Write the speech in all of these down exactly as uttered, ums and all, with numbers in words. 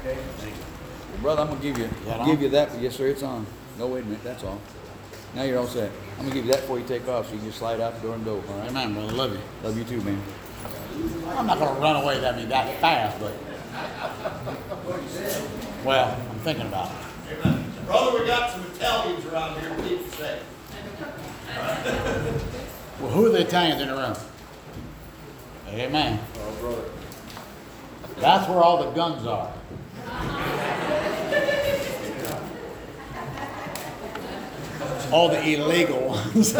Okay. Thank you. Well, brother, I'm gonna give you that give on? you that. Yes, sir. It's on. No, wait a minute. That's all. Now you're all set. I'm gonna give you that before you take off, so you can just slide out the door and go. All right. Amen, brother. Love you. Love you too, man. I'm not going to run away that, I mean, that fast, but. Well, I'm thinking about it. Brother, we got some Italians around here, please say. Well, who are the Italians in the room? Amen. Oh, brother. That's where all the guns are. All the illegal ones.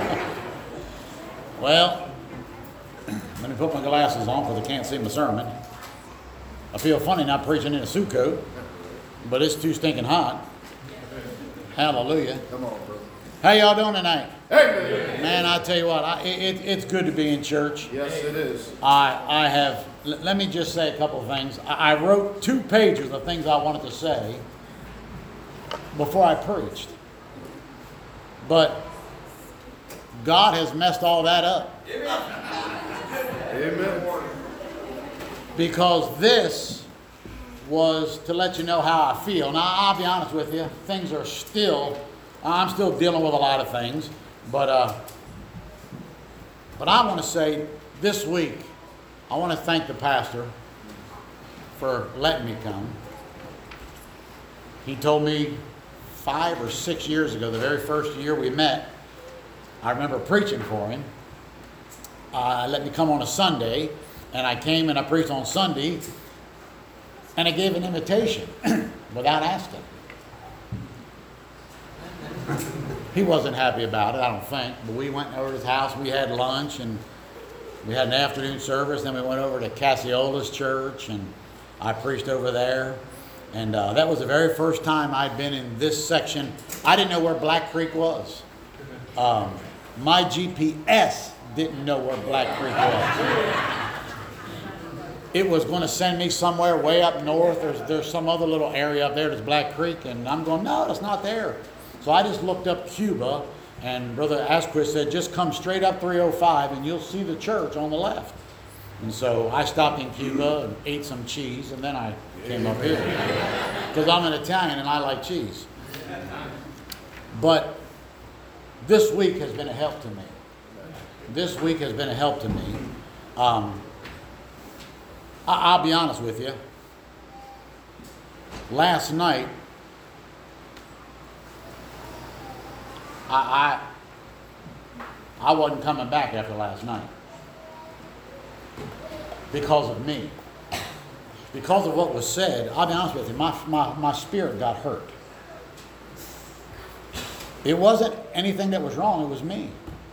Well, let me put my glasses on because I can't see my sermon. I feel funny not preaching in a suit coat, but it's too stinking hot. Hallelujah. Come on, brother. How y'all doing tonight? Hey, Man, I tell you what, I, it, it's good to be in church. yes, it is. I, I have, l- let me just say a couple of things. I, I wrote two pages of things I wanted to say before I preached. But God has messed all that up. Amen. Because this was to let you know how I feel. Now, I'll be honest with you, things are still, I'm still dealing with a lot of things. But, uh, but I want to say this week, I want to thank the pastor for letting me come. He told me five or six years ago, the very first year we met, I remember preaching for him. Uh, let me come on a Sunday, and I came and I preached on Sunday, and I gave an invitation without asking. He wasn't happy about it, I don't think, but we went over to his house, we had lunch, and we had an afternoon service, then we went over to Cassiola's church, and I preached over there. And uh, that was the very first time I'd been in this section. I didn't know where Black Creek was. Um, my G P S didn't know where Black Creek was. It was going to send me somewhere way up north. There's, there's some other little area up there that's Black Creek. And I'm going, no, it's not there. So I just looked up Cuba. And Brother Asquith said, just come straight up three oh five and you'll see the church on the left. And so I stopped in Cuba and ate some cheese, and then I came up here. Because I'm an Italian and I like cheese. But this week has been a help to me. This week has been a help to me. Um, I, I'll be honest with you. Last night, I, I, I wasn't coming back after last night. Because of me. Because of what was said, I'll be honest with you, my, my, my spirit got hurt. It wasn't anything that was wrong, it was me.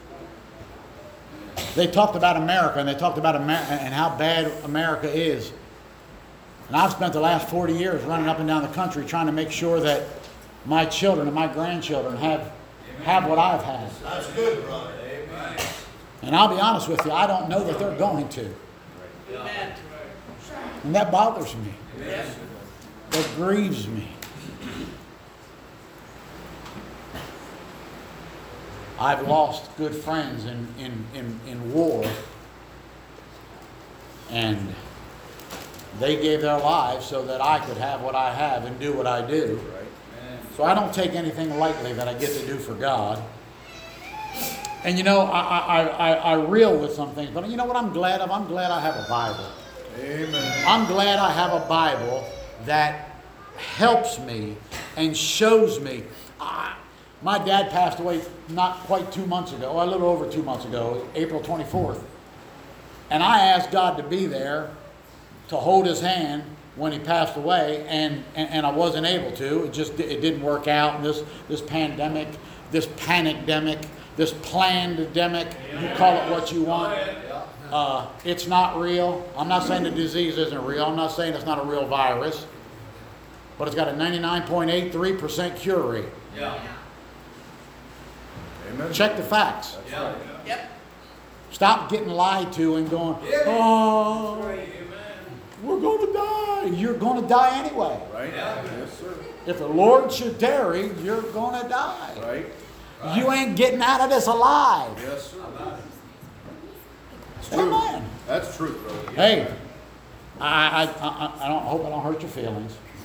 They talked about America, and they talked about America and how bad America is. And I've spent the last forty years running up and down the country trying to make sure that my children and my grandchildren have, have what I've had. That's good, brother. Amen. And I'll be honest with you, I don't know that they're going to. And that bothers me. That grieves me. I've lost good friends in, in, in, in war. And they gave their lives so that I could have what I have and do what I do. So I don't take anything lightly that I get to do for God. And you know, I, I, I, I reel with some things, but you know what I'm glad of? I'm glad I have a Bible. Amen. I'm glad I have a Bible that helps me and shows me. I, my dad passed away not quite two months ago, a little over two months ago, April twenty-fourth. And I asked God to be there to hold his hand when he passed away, and, and, and I wasn't able to. It just it didn't work out. And this, this pandemic, this panic-demic, this planned-demic, you call it what you want. Uh, it's not real. I'm not saying the disease isn't real. I'm not saying it's not a real virus. But it's got a ninety-nine point eight three percent cure rate. Yeah. Amen. Check the facts. Yeah. Yep. Stop getting lied to and going, oh, we're going to die. You're going to die anyway. Right? Yes, sir. If the Lord should tarry, you're going to die. Right? You ain't getting out of this alive. Yes, sir. It's true. Amen. That's true, brother. Hey, I, I, I, I don't I hope I don't hurt your feelings.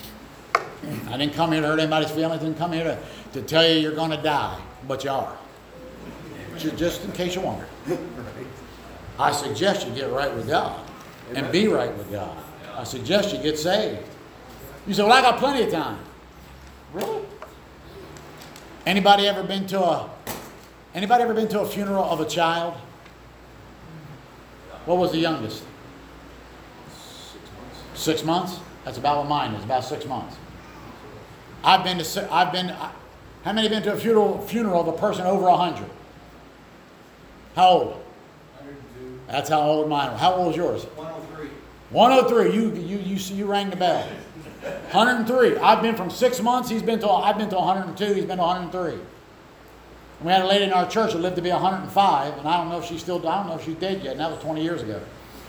I didn't come here to hurt anybody's feelings. I didn't come here to, to tell you you're going to die, but you are. Ju- Just in case you wonder. I suggest you get right with God and be right with God. I suggest you get saved. You say, well, I got plenty of time. Really? Anybody ever been to a anybody ever been to a funeral of a child? What was the youngest? Six months? That's about what mine is, about six months. I've been to, si- I've been, how many have been to a funeral, funeral of a person over a hundred? How old? That's how old mine are. How old is yours? one oh three. one oh three. You, you, you, you rang the bell. one hundred three. I've been from six months. He's been to, I've been to one hundred two. He's been to one hundred three. And we had a lady in our church that lived to be one hundred five, and I don't know if she's still, I don't know if she's dead yet, and that was twenty years ago.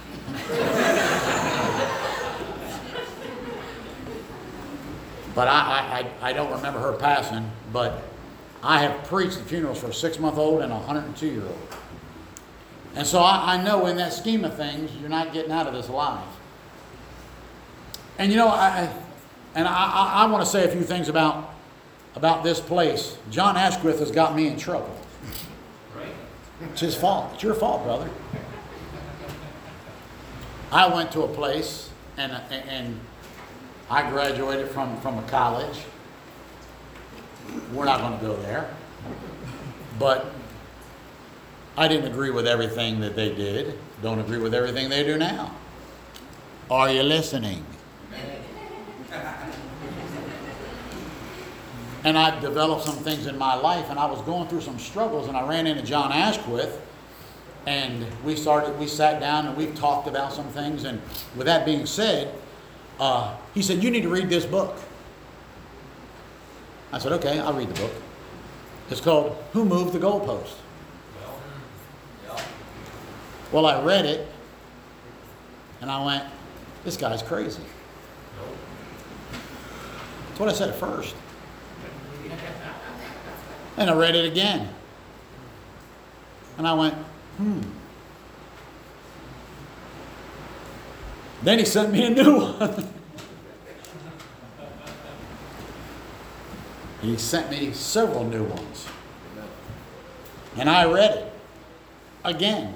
But I, I, I don't remember her passing, but I have preached at funerals for a six-month-old and a one hundred two-year-old. And so I, I know in that scheme of things, you're not getting out of this alive. And you know, I, and I, I, I want to say a few things about, about this place. John Ashquith has got me in trouble. Right. It's his fault. It's your fault, brother. I went to a place, and, and I graduated from, from a college. We're not going to go there. But I didn't agree with everything that they did. Don't agree with everything they do now. Are you listening? And I developed some things in my life, and I was going through some struggles, and I ran into John Ashquith, and we started, we sat down and we talked about some things. And with that being said, uh, he said, you need to read this book. I said, okay, I'll read the book. It's called Who Moved the Goalpost? Well, I read it, and I went, this guy's crazy. That's what I said at first. And I read it again. And I went, hmm. Then he sent me a new one. He sent me several new ones. And I read it again.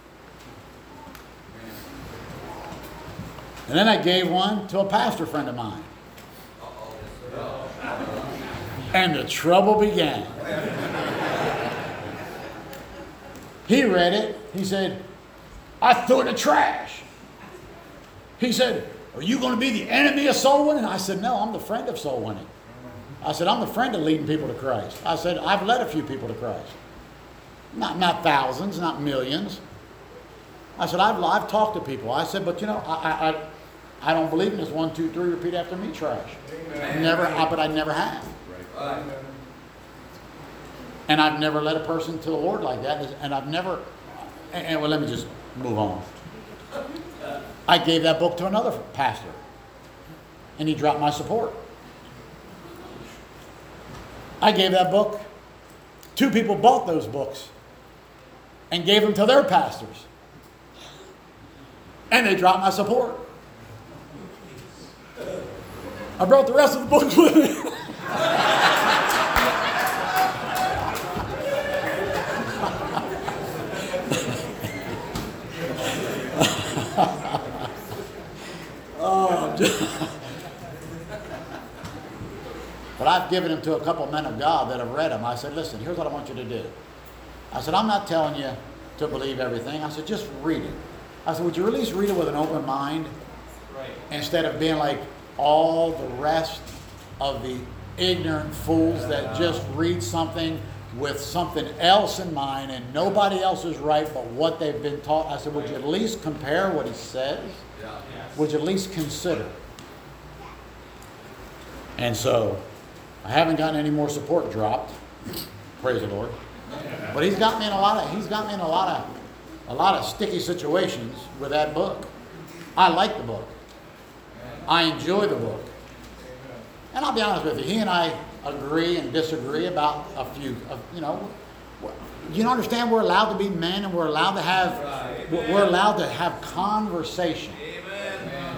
And then I gave one to a pastor friend of mine. And the trouble began. He read it. He said, I threw it in the trash. He said, are you going to be the enemy of soul winning? I said, no, I'm the friend of soul winning. I said, I'm the friend of leading people to Christ. I said, I've led a few people to Christ. Not, not thousands, not millions. I said, I've, I've talked to people. I said, but you know, I, I, I don't believe in this one, two, three, repeat after me trash. Amen. Never, I, but I never have. Right. And I've never led a person to the Lord like that. And I've never, and, and well, let me just move on. I gave that book to another pastor. And he dropped my support. I gave that book. Two people bought those books and gave them to their pastors. And they dropped my support. I brought the rest of the books with me. Oh, but I've given them to a couple men of God that have read them. I said, listen, here's what I want you to do. I said, I'm not telling you to believe everything. I said, just read it. I said, would you at least read it with an open mind? Right. Instead of being like all the rest of the ignorant fools that just read something with something else in mind and nobody else is right but what they've been taught. I said, would you at least compare what he says? Yeah. Would you at least consider? And so, I haven't gotten any more support dropped. Praise the Lord. But he's got me in a lot of he's got me in a lot of a lot of sticky situations with that book. I like the book. I enjoy the book. And I'll be honest with you, he and I agree and disagree about a few of, you know, you don't understand we're allowed to be men and we're allowed to have we're allowed to have conversation. Amen.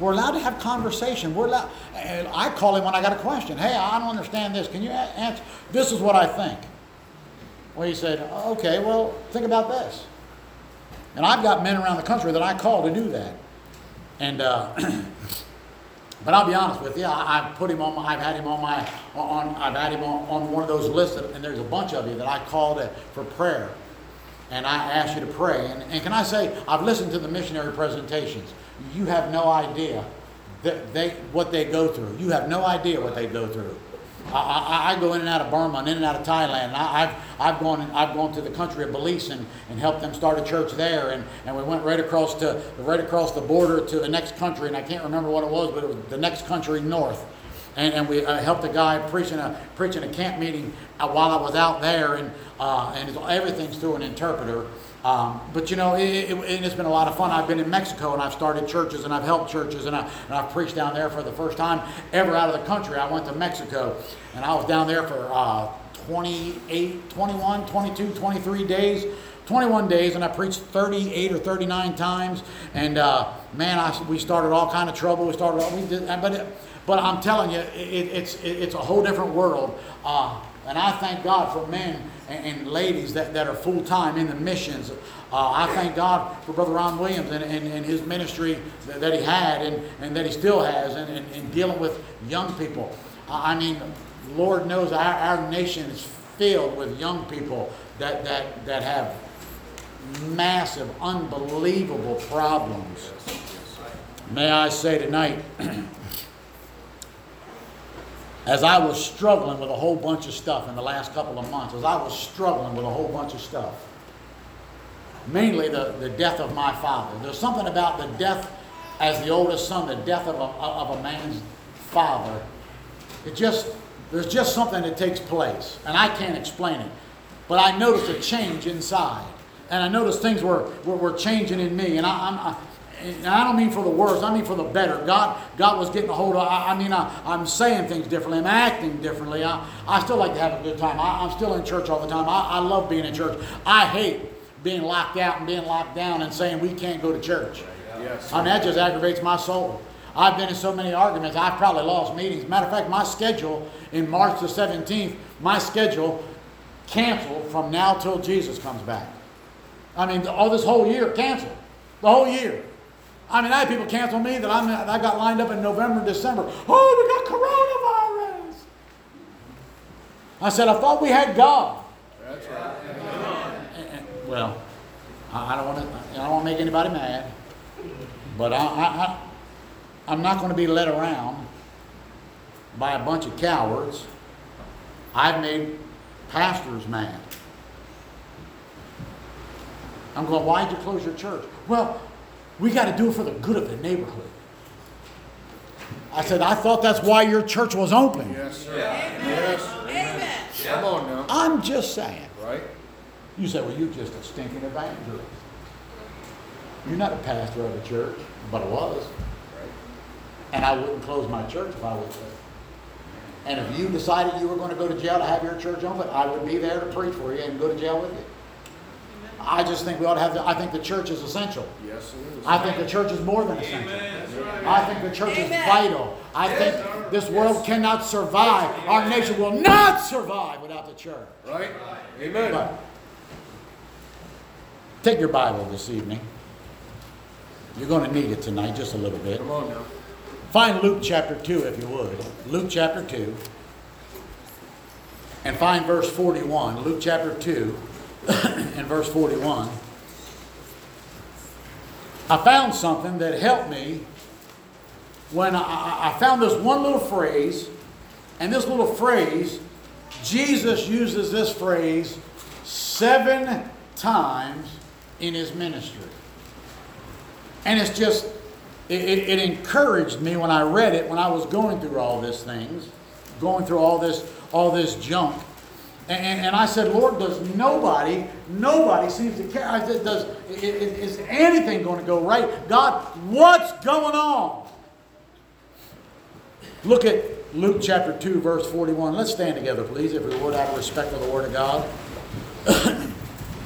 We're allowed to have conversation. We're allowed, and I call him when I got a question. Hey, I don't understand this. Can you a- answer? This is what I think. Well, he said, okay, well, think about this. And I've got men around the country that I call to do that. And, uh, but I'll be honest with you, I, I've put him on, my, I've had him on my, on, I've had him on, on one of those lists, and there's a bunch of you that I call to, for prayer. And I ask you to pray. And, and can I say, I've listened to the missionary presentations. You have no idea that they, what they go through. You have no idea what they go through. I, I, I go in and out of Burma and in and out of Thailand. And I, I've, I've, gone, I've gone to the country of Belize and, and helped them start a church there. And, and we went right across, to, right across the border to the next country. And I can't remember what it was, but it was the next country north. And, and we uh, helped a guy preaching a, preaching a camp meeting uh, while I was out there. And, uh, and it's, everything's through an interpreter. Um, but you know, it, it, it, it's been a lot of fun. I've been in Mexico and I've started churches and I've helped churches and, I, and I've preached down there for the first time ever out of the country. I went to Mexico and I was down there for uh, twenty-eight, twenty-one, twenty-two, twenty-three days. twenty-one days, and I preached thirty-eight or thirty-nine times. And uh, man, I, we started all kind of trouble. We started all, we did, but it, but I'm telling you, it, it's it, it's a whole different world. Uh, and I thank God for men and, and ladies that, that are full time in the missions. Uh, I thank God for Brother Ron Williams and, and, and his ministry that, that he had and, and that he still has, and, and, and dealing with young people. Uh, I mean, Lord knows our, our nation is filled with young people that that that have massive, unbelievable problems. May I say tonight, as I was struggling with a whole bunch of stuff in the last couple of months, as I was struggling with a whole bunch of stuff, mainly the, the death of my father. There's something about the death as the oldest son, the death of a, of a man's father. It just, there's just something that takes place, and I can't explain it. But I noticed a change inside. And I noticed things were, were, were changing in me. And I, I'm, I, and I don't mean for the worse, I mean for the better. God God was getting a hold of, I, I mean, I, I'm saying things differently. I'm acting differently. I, I still like to have a good time. I, I'm still in church all the time. I, I love being in church. I hate being locked out and being locked down and saying we can't go to church. Yes. I mean, that just aggravates my soul. I've been in so many arguments, I've probably lost meetings. Matter of fact, my schedule in March the seventeenth, my schedule canceled from now till Jesus comes back. I mean, all this whole year canceled. The whole year. I mean, I had people cancel me that I'm, I got lined up in November, December. Oh, we got coronavirus. I said, I thought we had God. That's right. And- and- well, I I don't want to. I don't want to make anybody mad, but I, I, I, I'm not going to be led around by a bunch of cowards. I've made pastors mad. I'm going, why'd you close your church? Well, we got to do it for the good of the neighborhood. I said, I thought that's why your church was open. Yes, sir. Yes. Amen. Come on now. I'm just saying. Right? You say, well, you're just a stinking evangelist. You're not a pastor of a church, but I was. And I wouldn't close my church if I was there. And if you decided you were going to go to jail to have your church open, I would be there to preach for you and go to jail with you. I just think we ought to have, the, I think the church is essential. Yes, it is. I think the church is more than essential. Amen. I think the church is vital. I think this world cannot survive. Our nation will not survive without the church. Right? Amen. But take your Bible this evening. You're going to need it tonight just a little bit. Come on now. Find Luke chapter two if you would. Luke chapter two. And find verse forty-one. Luke chapter two and verse forty-one. I found something that helped me when I, I found this one little phrase. And this little phrase, Jesus uses this phrase seven times in his ministry. And it's just, it, it, it encouraged me when I read it, when I was going through all these things, going through all this, all this junk. And, and, and I said, Lord, does nobody, nobody seems to care. I said, does, is, is anything going to go right? God, what's going on? Look at Luke chapter two, verse forty-one. Let's stand together, please, if we would, out of respect for the Word of God.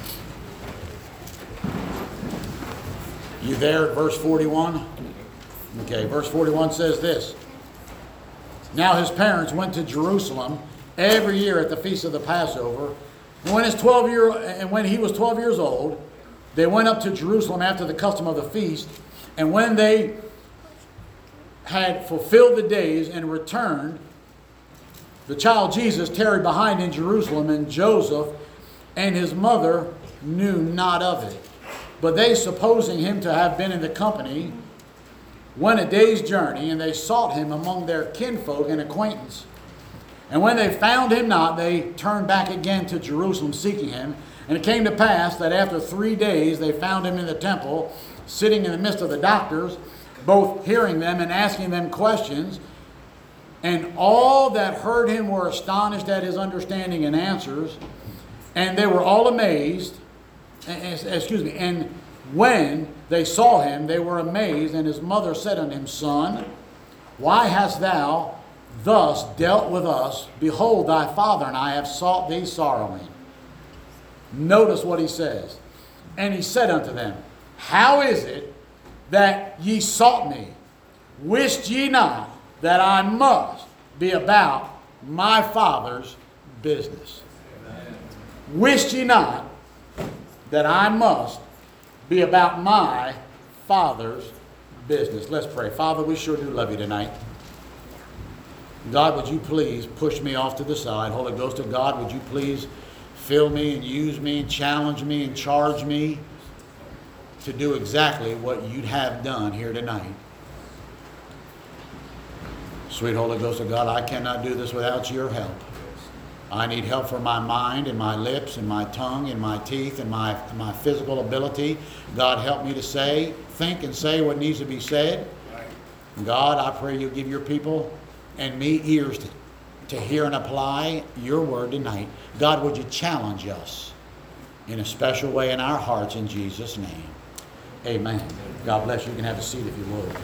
You there at verse forty-one? Okay, verse forty-one says this. Now his parents went to Jerusalem every year at the feast of the Passover. And when, his twelve year, and when he was twelve years old, they went up to Jerusalem after the custom of the feast. And when they had fulfilled the days and returned, the child Jesus tarried behind in Jerusalem, and Joseph and his mother knew not of it. But they, supposing him to have been in the company, went a day's journey, and they sought him among their kinfolk and acquaintance. And when they found him not, they turned back again to Jerusalem, seeking him. And it came to pass that after three days they found him in the temple, sitting in the midst of the doctors, both hearing them and asking them questions. And all that heard him were astonished at his understanding and answers. And they were all amazed. Excuse me. And when they saw him, they were amazed. And his mother said unto him, Son, why hast thou thus dealt with us? Behold, thy father and I have sought thee sorrowing. Notice what he says. And he said unto them, How is it that ye sought me? Wist ye not that I must be about my Father's business? Amen. Wist ye not that I must be about my Father's business? Let's pray. Father, we sure do love you tonight. God, would you please push me off to the side? Holy Ghost of God, would you please fill me and use me and challenge me and charge me to do exactly what you'd have done here tonight. Sweet Holy Ghost of God, I cannot do this without your help. I need help for my mind and my lips and my tongue and my teeth and my, my physical ability. God, help me to say, think and say what needs to be said. God, I pray you give your people and me ears to, to hear and apply your word tonight. God, would you challenge us in a special way in our hearts in Jesus' name. Amen. God bless you. You can have a seat if you would.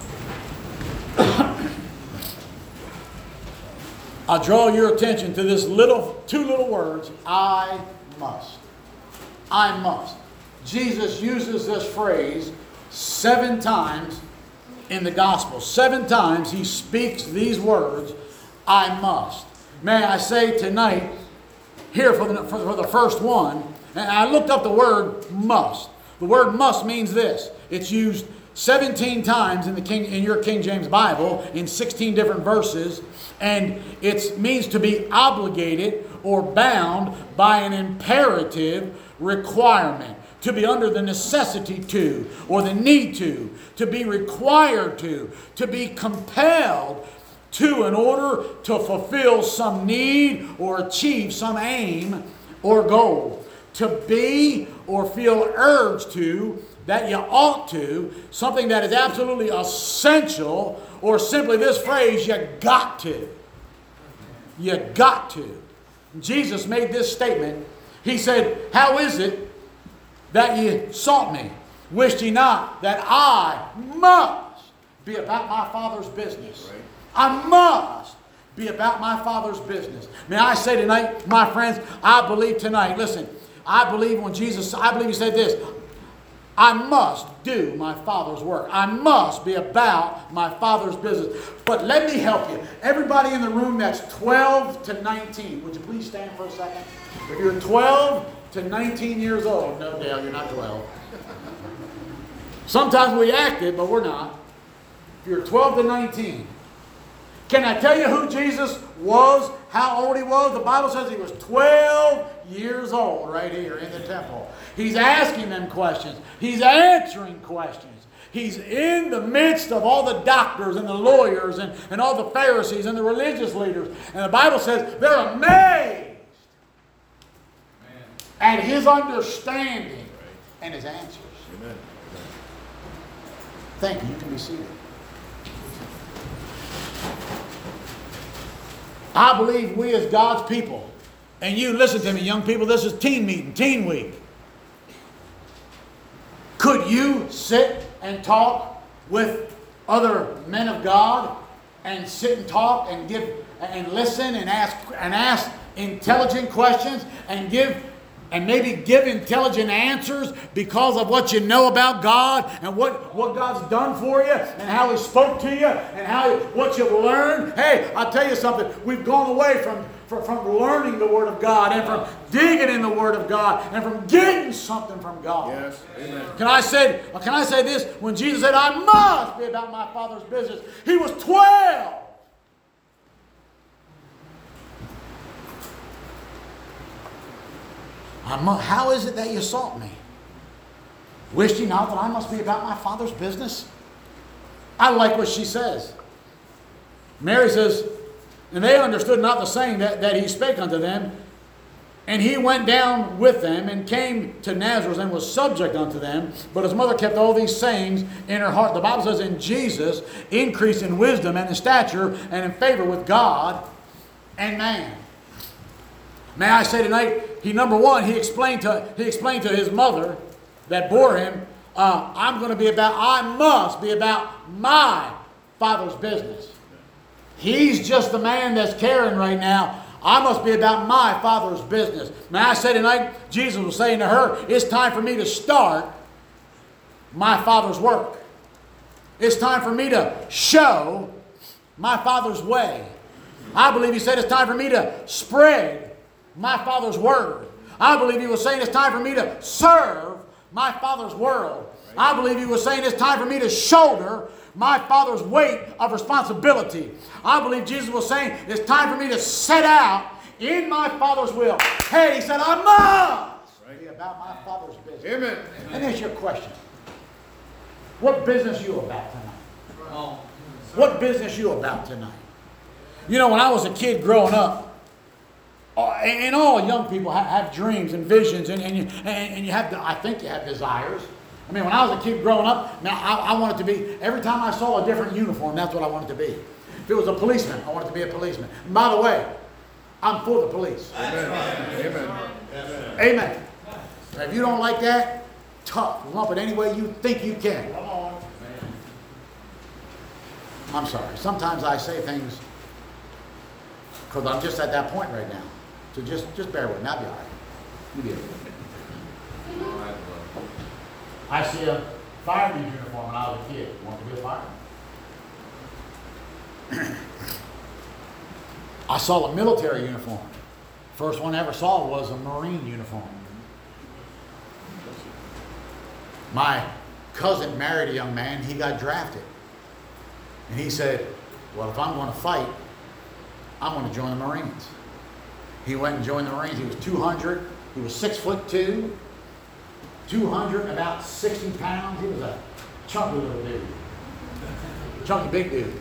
I draw your attention to this little, two little words, I must. I must. Jesus uses this phrase seven times in the gospel. Seven times he speaks these words, I must. May I say tonight, here for the, for, for the first one, and I looked up the word must. The word must means this. It's used seventeen times in the King, in your King James Bible, in sixteen different verses, and it means to be obligated or bound by an imperative requirement, to be under the necessity to, or the need to, to be required to, to be compelled to in order to fulfill some need or achieve some aim or goal. To be or feel urged to, that you ought to, something that is absolutely essential, or simply this phrase, you got to. You got to. Jesus made this statement. He said, how is it that ye sought me? Wished ye not that I must be about my Father's business? Right. I must be about my Father's business. May I say tonight, my friends, I believe tonight, listen, I believe when Jesus, I believe he said this, I must do my Father's work. I must be about my Father's business. But let me help you. Everybody in the room that's twelve to nineteen, would you please stand for a second? If you're twelve to nineteen years old, no, Dale, you're not twelve. Sometimes we act it, but we're not. If you're twelve to nineteen, can I tell you who Jesus was? How old he was? The Bible says he was twelve years old right here in the temple. He's asking them questions. He's answering questions. He's in the midst of all the doctors and the lawyers and, and all the Pharisees and the religious leaders. And the Bible says they're amazed Amen. At his understanding and his answers. Amen. Thank you. You can be seated. I believe we as God's people, and you listen to me, young people, this is teen meeting, teen week. Could you sit and talk with other men of God and sit and talk and give and listen and ask and ask intelligent questions and give and maybe give intelligent answers because of what you know about God and what, what God's done for you and how He spoke to you and how what you've learned. Hey, I'll tell you something. We've gone away from, from, from learning the Word of God and from digging in the Word of God and from getting something from God. Yes. Amen. Can I say, can I say this? When Jesus said, I must be about my Father's business, He was twelve. I mu- How is it that you sought me? Wished ye not that I must be about my Father's business? I like what she says. Mary says, and they understood not the saying that, that he spake unto them. And he went down with them and came to Nazareth and was subject unto them. But his mother kept all these sayings in her heart. The Bible says, in Jesus increased in wisdom and in stature and in favor with God and man. May I say tonight, he number one, he explained to he explained to his mother that bore him, uh, I'm going to be about, I must be about my Father's business. He's just the man that's caring right now. I must be about my Father's business. May I say tonight, Jesus was saying to her, it's time for me to start my Father's work. It's time for me to show my Father's way. I believe he said it's time for me to spread my Father's word. I believe he was saying it's time for me to serve my Father's world. I believe he was saying it's time for me to shoulder my Father's weight of responsibility. I believe Jesus was saying it's time for me to set out in my Father's will. Hey, he said, I must be about my Father's business. Amen. And here's your question. What business you about tonight? What business you about tonight? You know, when I was a kid growing up, Uh, and all young people have, have dreams and visions, and, and, you, and, and you have, I think you have desires. I mean, when I was a kid growing up, man, I, I wanted to be, every time I saw a different uniform, that's what I wanted to be. If it was a policeman, I wanted to be a policeman. And by the way, I'm for the police. Amen. Amen. Amen. Now, if you don't like that, tough. Lump it any way you think you can. Come on. I'm sorry. Sometimes I say things because I'm just at that point right now. So just, just bear with me. I'll be all right. You'll be all right. I see a fireman's uniform when I was a kid. Want to be a fireman? I saw a military uniform. First one I ever saw was a Marine uniform. My cousin married a young man. He got drafted. And he said, well, if I'm going to fight, I'm going to join the Marines. He went and joined the Marines. He was two hundred. He was six foot two, two hundred, about sixty pounds. He was a chunky little dude. Chunky big dude.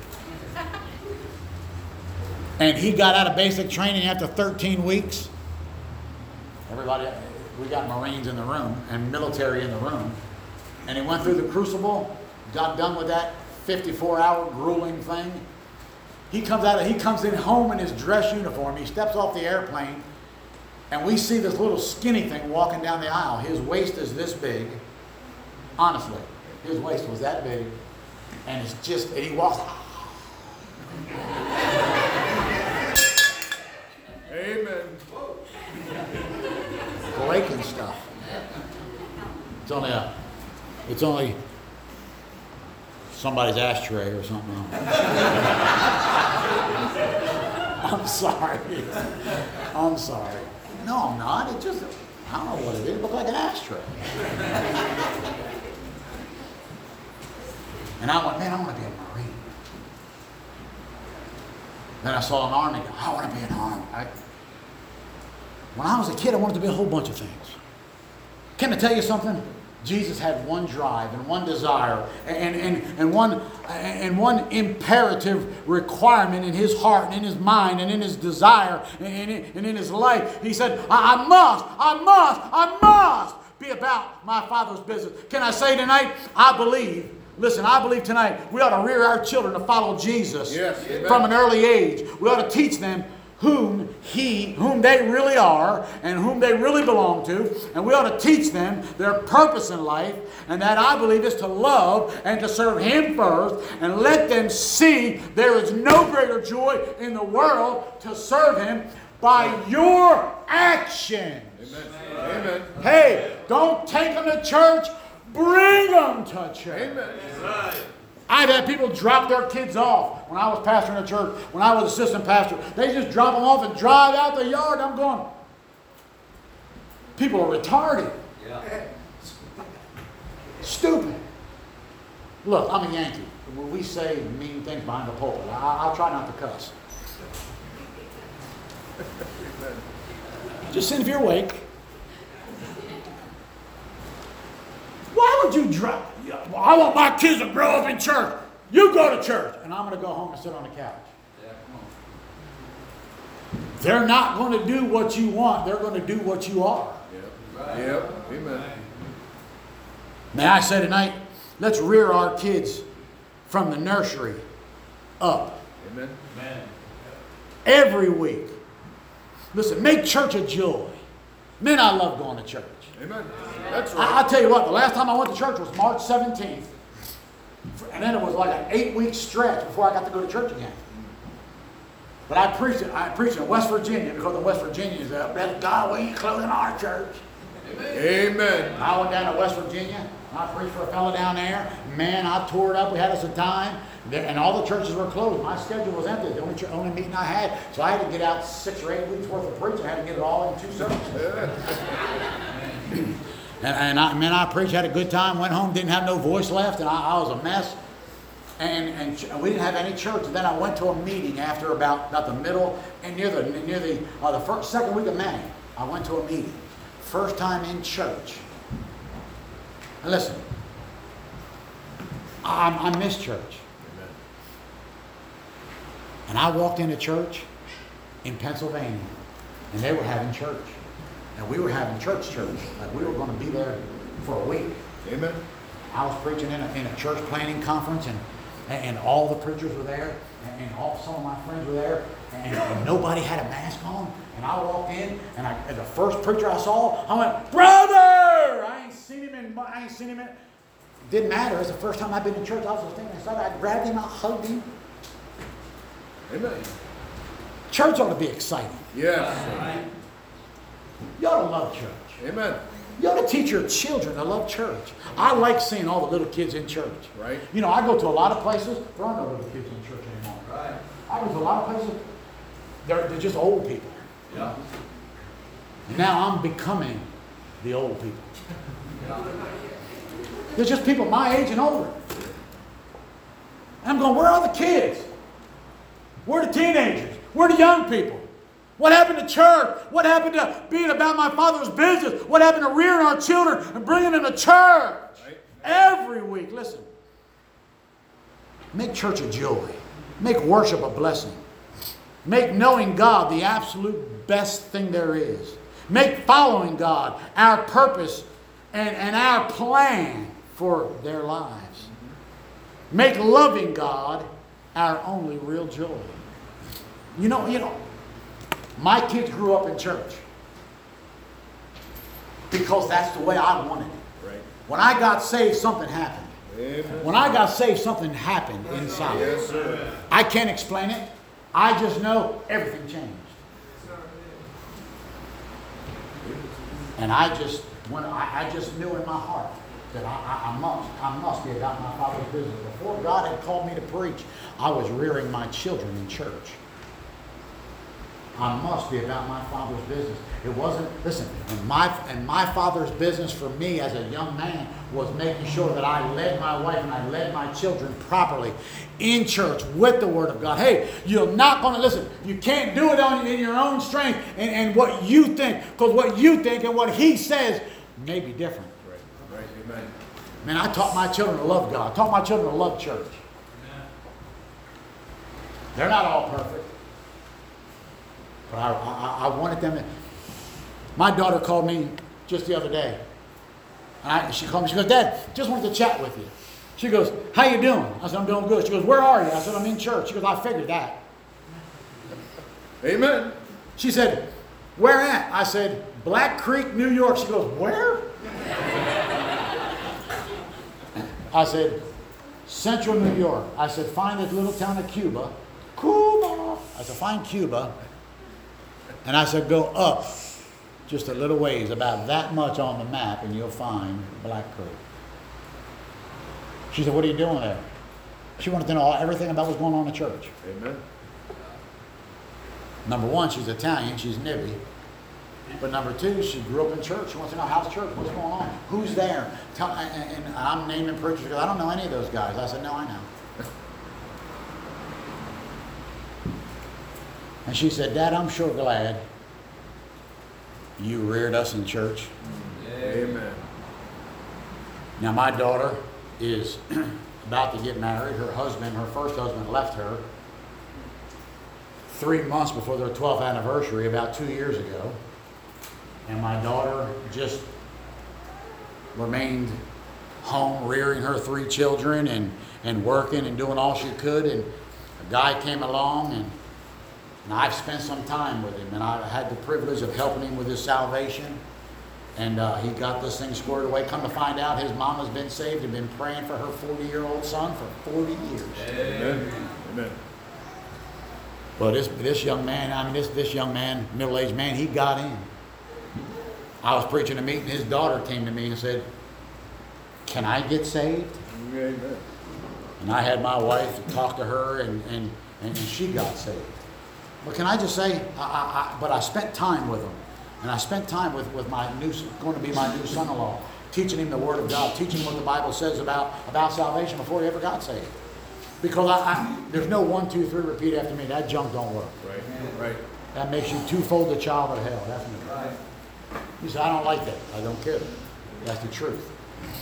And he got out of basic training after thirteen weeks. Everybody, we got Marines in the room and military in the room. And he went through the crucible, got done with that fifty-four hour grueling thing. He comes out, he comes in home in his dress uniform. He steps off the airplane, and we see this little skinny thing walking down the aisle. His waist is this big. Honestly, his waist was that big, and it's just, and he walks. Amen. Breaking stuff. It's only a, it's only somebody's ashtray or something. I'm sorry. I'm sorry. No, I'm not. It just, I don't know what it is. It looked like an ashtray. And I went, man, I want to be a Marine. Then I saw an Army guy. I want to be an Army. I, when I was a kid, I wanted to be a whole bunch of things. Can I tell you something? Jesus had one drive and one desire and, and, and, one, and one imperative requirement in his heart and in his mind and in his desire and in, and in his life. He said, I, I must, I must, I must be about my Father's business. Can I say tonight, I believe, listen, I believe tonight we ought to rear our children to follow Jesus. Yes, amen. From an early age. We ought to teach them whom he, whom they really are and whom they really belong to. And we ought to teach them their purpose in life. And that, I believe, is to love and to serve him first. And let them see there is no greater joy in the world to serve him by your action. Amen. Amen. Hey, don't take them to church. Bring them to church. Amen. I've had people drop their kids off when I was pastoring a church, when I was assistant pastor. They just drop them off and drive out the yard. I'm going, people are retarded. Yeah. Stupid. Look, I'm a Yankee. We say mean things behind the pulpit. I, I'll try not to cuss. Just sit if you're awake. Why would you drop? Well, I want my kids to grow up in church. You go to church. And I'm going to go home and sit on the couch. Yeah, come on. They're not going to do what you want. They're going to do what you are. Yep. Yep. Amen. May I say tonight, let's rear our kids from the nursery up. Amen. Amen. Every week. Listen, make church a joy. Men, I love going to church. Amen. That's I, right. I'll tell you what, the last time I went to church was March seventeenth. And then it was like an eight-week stretch before I got to go to church again. But I preached it. I preached in West Virginia because in West Virginia is uh, Brother God, we ain't closing our church. Amen. I went down to West Virginia. I preached for a fellow down there. Man, I tore it up. We had us a time. There, and all the churches were closed. My schedule was empty. The only, ch- only meeting I had. So I had to get out six or eight weeks worth of preaching. I had to get it all in two services. and and I, man, I preached, had a good time, went home, didn't have no voice left, and I, I was a mess. And, and ch- we didn't have any church. And then I went to a meeting after about, about the middle and near the near the uh, the first second week of May. I went to a meeting. First time in church. And listen, I, I miss church. And I walked into church in Pennsylvania, and they were having church. And we were having church church. Like we were going to be there for a week. Amen. I was preaching in a, in a church planning conference, and, and all the preachers were there, and, and all some of my friends were there, and, and nobody had a mask on. And I walked in, and I, and the first preacher I saw, I went, "Brother!" I ain't seen him in, I ain't seen him in. Didn't matter. It's the first time I've been in church. I was just thinking, I grabbed him, I hugged him. Amen. Church ought to be exciting. Yes. You ought to love church. Amen. You ought to teach your children to love church. I like seeing all the little kids in church. Right. You know, I go to a lot of places, there are no little kids in church anymore. Right. I go to a lot of places, they're, they're just old people. Yeah. Now I'm becoming the old people. Yeah. They're just people my age and older. And I'm going, where are the kids? Where are the teenagers? Where are the young people? What happened to church? What happened to being about my Father's business? What happened to rearing our children and bringing them to church? Right. Every week. Listen. Make church a joy. Make worship a blessing. Make knowing God the absolute best thing there is. Make following God our purpose and, and our plan for their lives. Make loving God our only real joy. You know, you know, my kids grew up in church because that's the way I wanted it. Right. When I got saved, something happened. Amen. When I got saved, something happened inside. Yes, sir. I can't explain it. I just know everything changed. And I just, when I, I just knew in my heart that I, I, I must, I must be about my Father's business. Before God had called me to preach, I was rearing my children in church. I must be about my Father's business. It wasn't, listen, and my, and my Father's business for me as a young man was making sure that I led my wife and I led my children properly in church with the Word of God. Hey, you're not going to, listen, you can't do it on, in your own strength and, and what you think, because what you think and what He says may be different. Right. Right. Amen. Man, I taught my children to love God. I taught my children to love church. They're not all perfect. But I, I, I wanted them to. My daughter called me just the other day. And I, she called me. She goes, "Dad, just wanted to chat with you." She goes, "How you doing?" I said, "I'm doing good." She goes, "Where are you?" I said, "I'm in church." She goes, "I figured that." Amen. She said, "Where at?" I said, "Black Creek, New York." She goes, "Where?" I said, "Central New York." I said, "Find this little town of Cuba." Cuba. I said, "Find Cuba. And I said, go up just a little ways, about that much on the map, and you'll find Black Creek. She said, what are you doing there? She wanted to know everything about what's going on in the church. Amen. Number one, she's Italian, she's nibby. But number two, she grew up in church. She wants to know how's church, what's going on, who's there. Tell, and, and I'm naming preachers because I don't know any of those guys. I said, no, I know. And she said, Dad, I'm sure glad you reared us in church. Amen. Now, my daughter is about to get married. Her husband, her first husband, left her three months before their twelfth anniversary, about two years ago. And my daughter just remained home rearing her three children and, and working and doing all she could. And a guy came along, and, and I've spent some time with him. And I had the privilege of helping him with his salvation. And uh, he got this thing squared away. Come to find out, his mom has been saved and been praying for her forty-year-old son for forty years. Amen. Amen. Well, this this young man, I mean, this this young man, middle-aged man, he got in. I was preaching a meeting. His daughter came to me and said, "Can I get saved?" Amen. And I had my wife talk to her, and and and she got saved. But can I just say, I, I, I, but I spent time with him. And I spent time with, with my new, going to be my new son-in-law, teaching him the Word of God, teaching him what the Bible says about, about salvation before he ever got saved. Because I, I, there's no one, two, three, repeat after me. That junk don't work. Right. Right. That makes you twofold the child of hell. That's me. Right. You say, I don't like that. I don't care. That's the truth.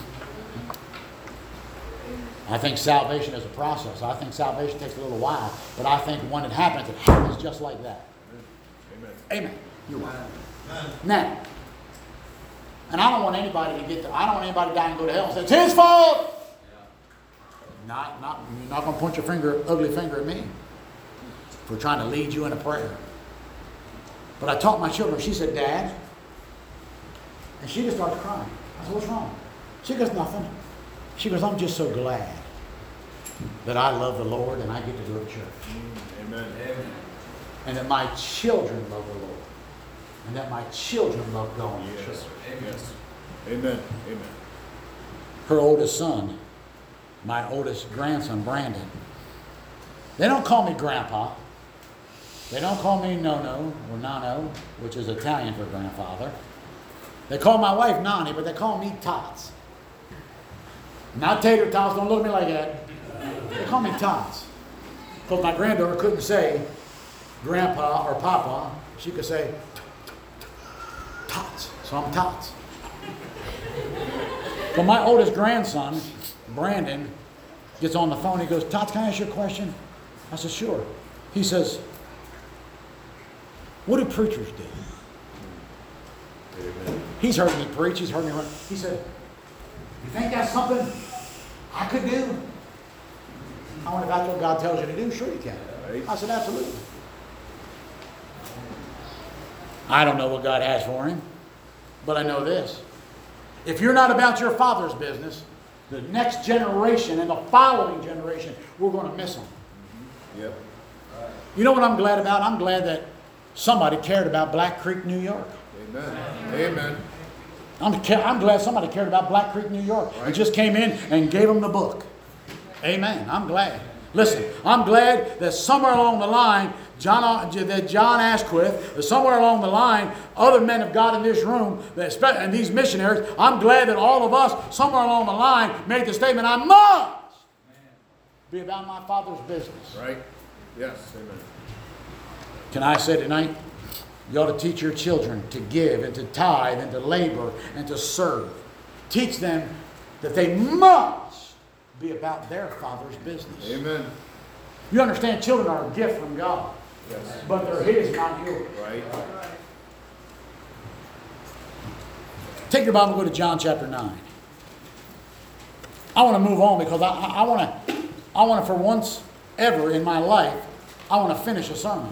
I think salvation is a process. I think salvation takes a little while. But I think when it happens, it happens just like that. Amen. Amen. You're right. Now, and I don't want anybody to get to, I don't want anybody to die and go to hell and say, it's his fault! Not, not, you're not going to point your finger, ugly finger at me for trying to lead you in a prayer. But I taught my children, she said, Dad, and she just started crying. I said, what's wrong? She goes, nothing. She goes, I'm just so glad that I love the Lord and I get to go to church. Amen. Amen. And that my children love the Lord. And that my children love going to church. Yes. Yes. Amen. Amen. Her oldest son, my oldest grandson, Brandon, they don't call me Grandpa. They don't call me Nono or Nano, which is Italian for grandfather. They call my wife Nani, but they call me Tots. Not Tater Tots, don't look at me like that. They call me Tots. Because my granddaughter couldn't say Grandpa or Papa. She could say Tots. So I'm Tots. But my oldest grandson, Brandon, gets on the phone. He goes, Tots, can I ask you a question? I said, sure. He says, what do preachers do? Amen. He's heard me preach. He's heard me run. He said, you think that's something I could do? I went, if that's what God tells you to do, sure you can. Right. I said, absolutely. I don't know what God has for him, but I know this. If you're not about your Father's business, the next generation and the following generation, we're going to miss them. Yep. You know what I'm glad about? I'm glad that somebody cared about Black Creek, New York. Amen. Amen. I'm, I'm glad somebody cared about Black Creek, New York, and just came in and gave them the book. Amen. I'm glad. Listen, I'm glad that somewhere along the line, John, that John Asquith, that somewhere along the line, other men of God in this room, and these missionaries, I'm glad that all of us, somewhere along the line, made the statement, I must be about my Father's business. Right. Yes. Amen. Can I say tonight, you ought to teach your children to give and to tithe and to labor and to serve. Teach them that they must be about their Father's business. Amen. You understand, children are a gift from God, Yes. but they're His, not yours. Right. Take your Bible and go to John chapter nine. I want to move on because I, I, I want to, I want to, for once ever in my life, I want to finish a sermon.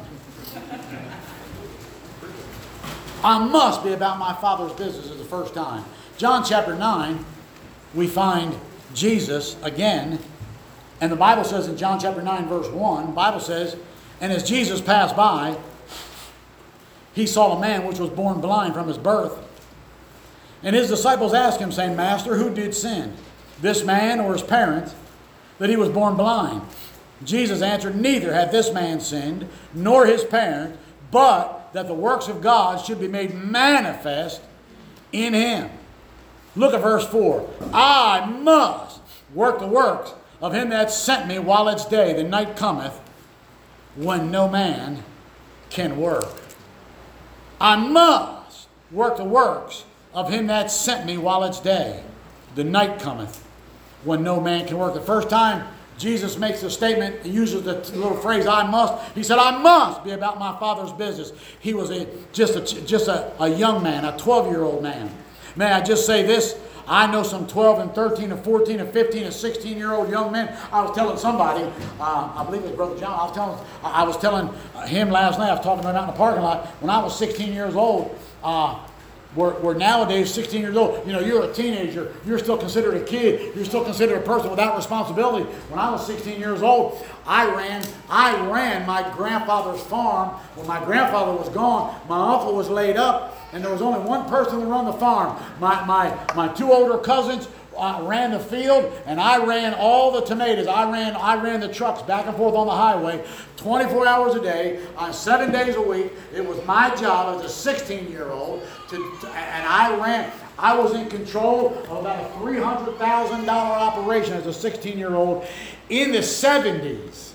I must be about my Father's business is the first time. John chapter nine, we find Jesus again. And the Bible says in John chapter nine verse one, the Bible says, and as Jesus passed by, he saw a man which was born blind from his birth. And his disciples asked him, saying, Master, who did sin, this man or his parents, that he was born blind? Jesus answered, Neither hath this man sinned, nor his parents, but that the works of God should be made manifest in him. Look at verse four. I must work the works of him that sent me while it's day. The night cometh when no man can work. I must work the works of him that sent me while it's day. The night cometh when no man can work. The first time Jesus makes the statement, he uses the little phrase, I must. He said, I must be about my Father's business. He was a, just, a, just a, a young man, a twelve-year-old man. May I just say this? I know some twelve and thirteen and fourteen and fifteen and sixteen-year-old young men. I was telling somebody, uh, I believe it was Brother John, I was telling, I was telling him last night, I was talking about it out in the parking lot, when I was sixteen years old, uh, Where, where nowadays, sixteen years old, you know, you're a teenager, you're still considered a kid, you're still considered a person without responsibility. When I was sixteen years old, I ran, I ran my grandfather's farm. When my grandfather was gone, my uncle was laid up, and there was only one person to run the farm. My, my, my two older cousins uh, ran the field, and I ran all the tomatoes. I ran, I ran the trucks back and forth on the highway, twenty-four hours a day, on seven days a week. It was my job as a sixteen-year-old to, to, and I ran. I was in control of about a three hundred thousand dollars operation as a sixteen-year-old in the seventies.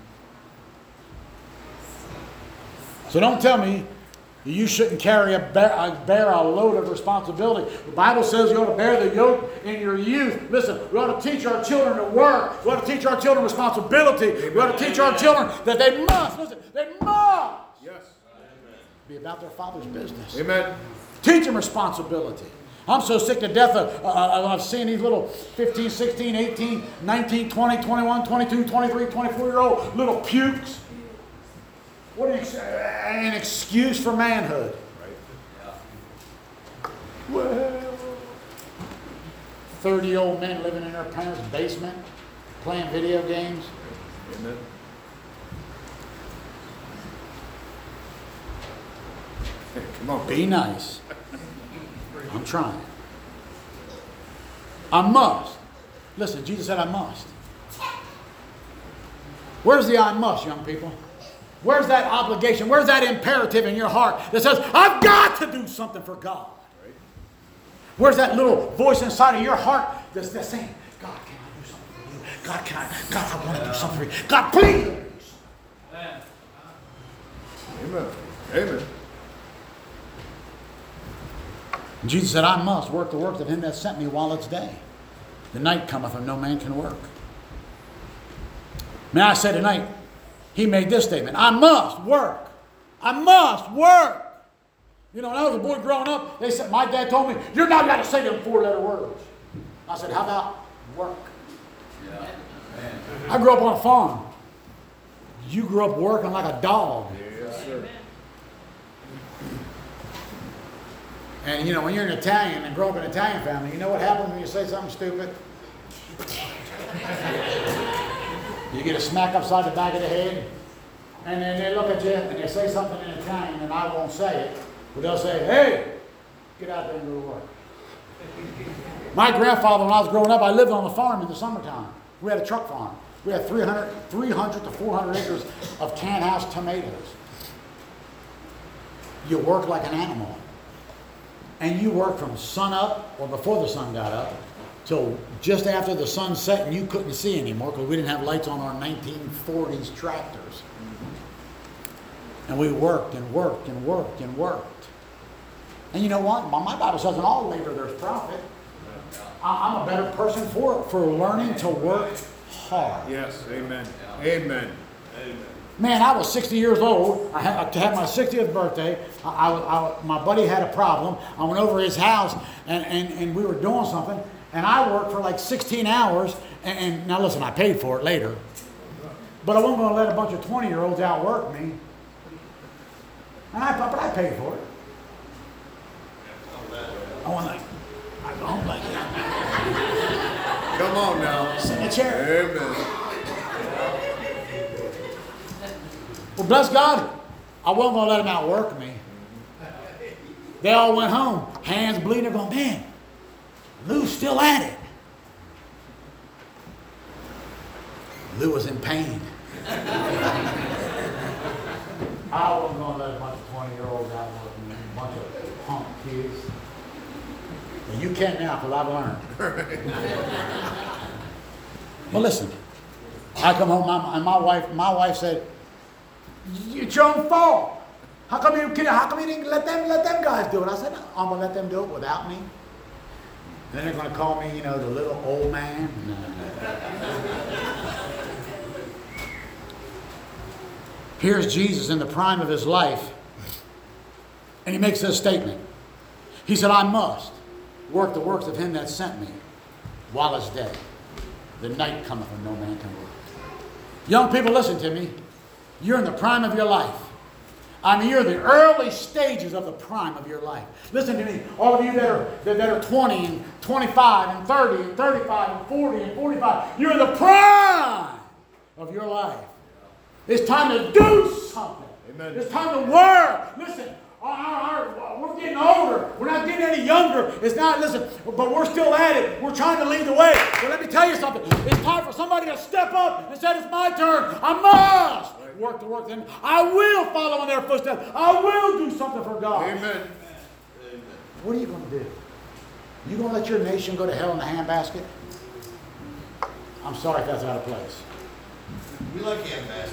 So don't tell me you shouldn't carry a bear, a bear a load of responsibility. The Bible says you ought to bear the yoke in your youth. Listen, we ought to teach our children to work. We ought to teach our children responsibility. Amen. We ought to teach our children that they must, listen, they must yes. be about their Father's business. Amen. Teach them responsibility. I'm so sick to death of, uh, of seeing these little fifteen, sixteen, eighteen, nineteen, twenty, twenty-one, twenty-two, twenty-three, twenty-four-year-old little pukes. What an, ex- an excuse for manhood. Right. Well, thirty old men living in their parents' basement, playing video games. Amen. Come on. Be nice. I'm trying. I must. Listen, Jesus said I must. Where's the I must, young people? Where's that obligation? Where's that imperative in your heart that says, I've got to do something for God? Right. Where's that little voice inside of your heart that's, that's saying, God, can I do something for you? God, can I? God, I want to do something for you. God, please. Amen. Amen. And Jesus said, I must work the work of him that sent me while it's day. The night cometh when no man can work. May I say tonight, he made this statement, I must work. I must work. You know, when I was a boy growing up, they said, my dad told me, you're not going to say them four-letter words. I said, how about work? Yeah. I grew up on a farm. You grew up working like a dog. Yes, sir. And you know, when you're an Italian and grow up in an Italian family, you know what happens when you say something stupid? You get a smack upside the back of the head, and then they look at you and they say something in Italian, and I won't say it, but they'll say, hey, get out there and go to work. My grandfather, when I was growing up, I lived on the farm in the summertime. We had a truck farm. We had three hundred, three hundred to four hundred acres of can house tomatoes. You work like an animal. And you work from sun up, or before the sun got up, till just after the sun set, and you couldn't see anymore because we didn't have lights on our nineteen forties tractors. And we worked and worked and worked and worked. And you know what? My Bible says in all labor there's profit. I'm a better person for it, for learning to work hard. Yes. Amen. Amen. Amen. Man, I was sixty years old. I had, to have my sixtieth birthday. I, I, I, my buddy had a problem. I went over his house, and, and, and we were doing something. And I worked for like sixteen hours. And, and now listen, I paid for it later. But I wasn't going to let a bunch of twenty-year-olds outwork me. And I, but I paid for it. I want like, I don't like it. Come on now. Sit in the chair. Amen. Well, bless God, I wasn't going to let him outwork me. They all went home, hands bleeding. They're going, man, Lou's still at it. Lou was in pain. I wasn't going to let a bunch of twenty-year-olds out with me, a bunch of punk kids. And you can't now because I've learned. Well, listen. I come home my, and my wife, my wife said, "It's your own fault. How come you how come you didn't let them let them guys do it?" I said, "I'm gonna let them do it without me." And then they're gonna call me, you know, the little old man. Here's Jesus in the prime of his life, and he makes this statement. He said, "I must work the works of him that sent me while it's day. The night cometh when no man can work." Young people, listen to me. You're in the prime of your life. I mean, you're in the early stages of the prime of your life. Listen to me. All of you that are, that, that are twenty and twenty-five and thirty and thirty-five and forty and forty-five, you're in the prime of your life. It's time to do something. Amen. It's time to work. Listen, our, our, our, we're getting older. We're not getting any younger. It's not, listen, but we're still at it. We're trying to lead the way. But let me tell you something. It's time for somebody to step up and say, "It's my turn. I must work to work. Then I will follow in their footsteps. I will do something for God." Amen. What are you going to do? You going to let your nation go to hell in a handbasket? I'm sorry if that's out of place. We like handbaskets.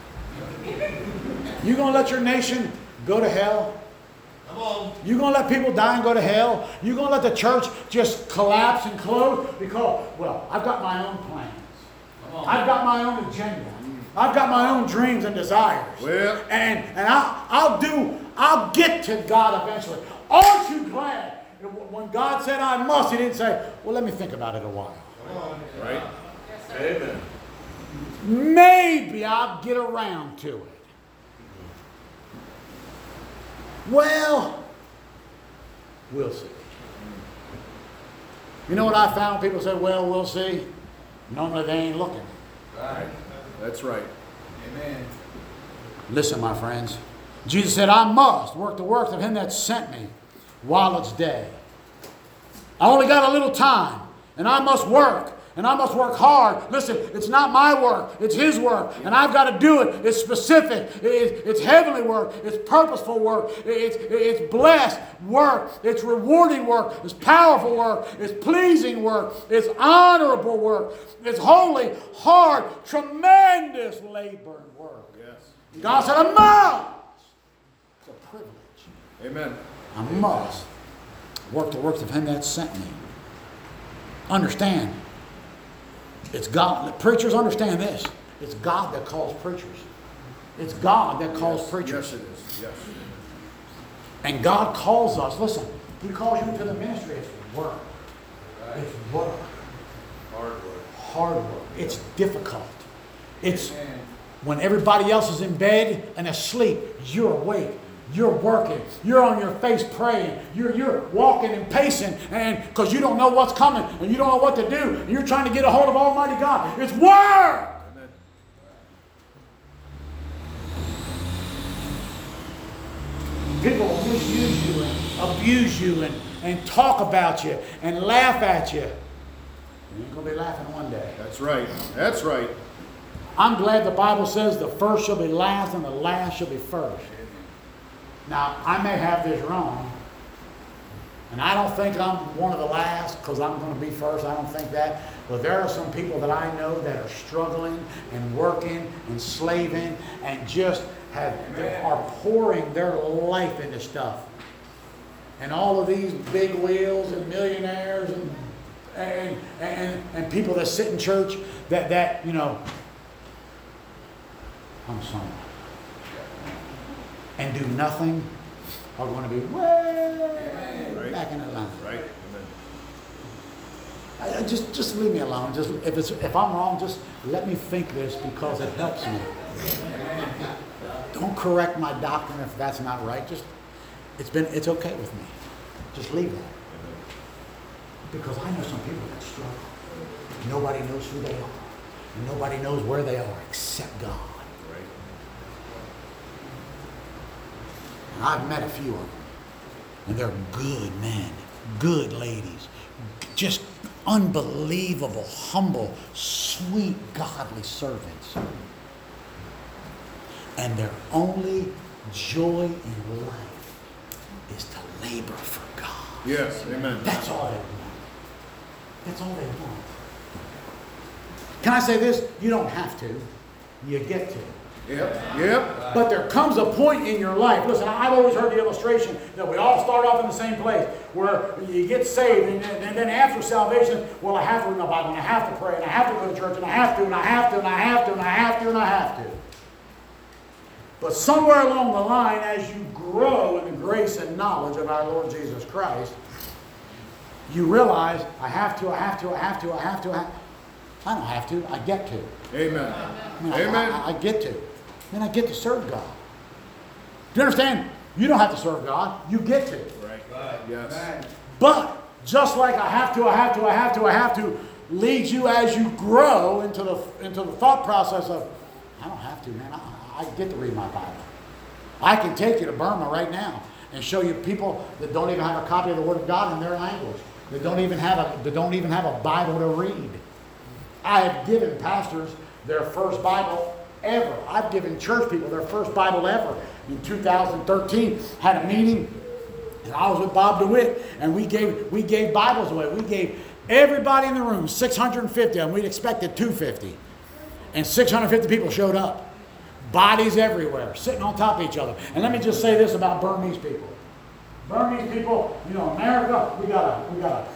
You going to let your nation go to hell? Come on. You going to let people die and go to hell? You going to let the church just collapse and close? Because, well, I've got my own plans. I've got my own agenda. I've got my own dreams and desires. Well. And, and I'll, I'll do, I'll get to God eventually. Aren't you glad? When God said I must, he didn't say, "Well, let me think about it a while. Come on. Right? Amen. Maybe I'll get around to it." Well, we'll see. You know what I found? People say, "Well, we'll see." Normally they ain't looking. Right. That's right. Amen. Listen, my friends. Jesus said, "I must work the works of him that sent me while it's day." I only got a little time, and I must work. And I must work hard. Listen, it's not my work. It's his work. And I've got to do it. It's specific. It's, it's heavenly work. It's purposeful work. It's, it's blessed work. It's rewarding work. It's powerful work. It's pleasing work. It's honorable work. It's holy, hard, tremendous labor and work. Yes. God said, "I must." It's a privilege. Amen. I must work the works of him that sent me. Understand. It's God. Preachers, understand this. It's God that calls preachers. It's God that calls Yes. preachers. Yes, it is. Yes. And God calls us. Listen, he calls you into the ministry. It's work. It's work. Hard work. Hard work. It's difficult. It's Amen. when everybody else is in bed and asleep, you're awake. You're working. You're on your face praying. You're, you're walking and pacing, and because you don't know what's coming and you don't know what to do. And you're trying to get a hold of Almighty God. It's work. Amen. People will misuse you and abuse you and, and talk about you and laugh at you. You ain't going to be laughing one day. That's right. That's right. I'm glad the Bible says the first shall be last and the last shall be first. Now, I may have this wrong, and I don't think I'm one of the last because I'm going to be first. I don't think that. But there are some people that I know that are struggling and working and slaving and just have are pouring their life into stuff. And all of these big wheels and millionaires and and and, and people that sit in church that, that you know, I'm sorry, and do nothing are going to be way Right. back in the line. Right. Amen. I, I just, just leave me alone. Just if it's if I'm wrong, just let me think this because it helps me. Don't correct my doctrine if that's not right. Just it's been it's okay with me. Just leave that because I know some people that struggle. Nobody knows who they are. Nobody knows where they are except God. Right. And I've met a few of them. And they're good men, good ladies, just unbelievable, humble, sweet, godly servants. And their only joy in life is to labor for God. Yes, amen. That's all they want. That's all they want. Can I say this? You don't have to. You get to. Yep, yep. But there comes a point in your life. Listen, I've always heard the illustration that we all start off in the same place, where you get saved, and then, and then after salvation, well, I have to read my Bible, and I have to pray, and I have to go to church, and I have to, and I have to, and I have to, and I have to, and I have to. But somewhere along the line, as you grow in the grace and knowledge of our Lord Jesus Christ, you realize, I have to, I have to, I have to, I have to, I have to. I don't have to, I get to. Amen. I mean, Amen. I, I, I get to. Then I get to serve God. Do you understand? You don't have to serve God. You get to. Right. Right. Yes. But just like I have to, I have to, I have to, I have to, leads you as you grow into the into the thought process of, I don't have to, man. I, I get to read my Bible. I can take you to Burma right now and show you people that don't even have a copy of the Word of God in their language. That don't even have a that don't even have a Bible to read. I have given pastors their first Bible ever. I've given church people their first Bible ever. In two thousand thirteen, had a meeting, and I was with Bob DeWitt, and we gave we gave Bibles away. We gave everybody in the room six hundred fifty, and we'd expected two hundred fifty. And six hundred fifty people showed up. Bodies everywhere, sitting on top of each other. And let me just say this about Burmese people. Burmese people, you know, America, we got a, we got a,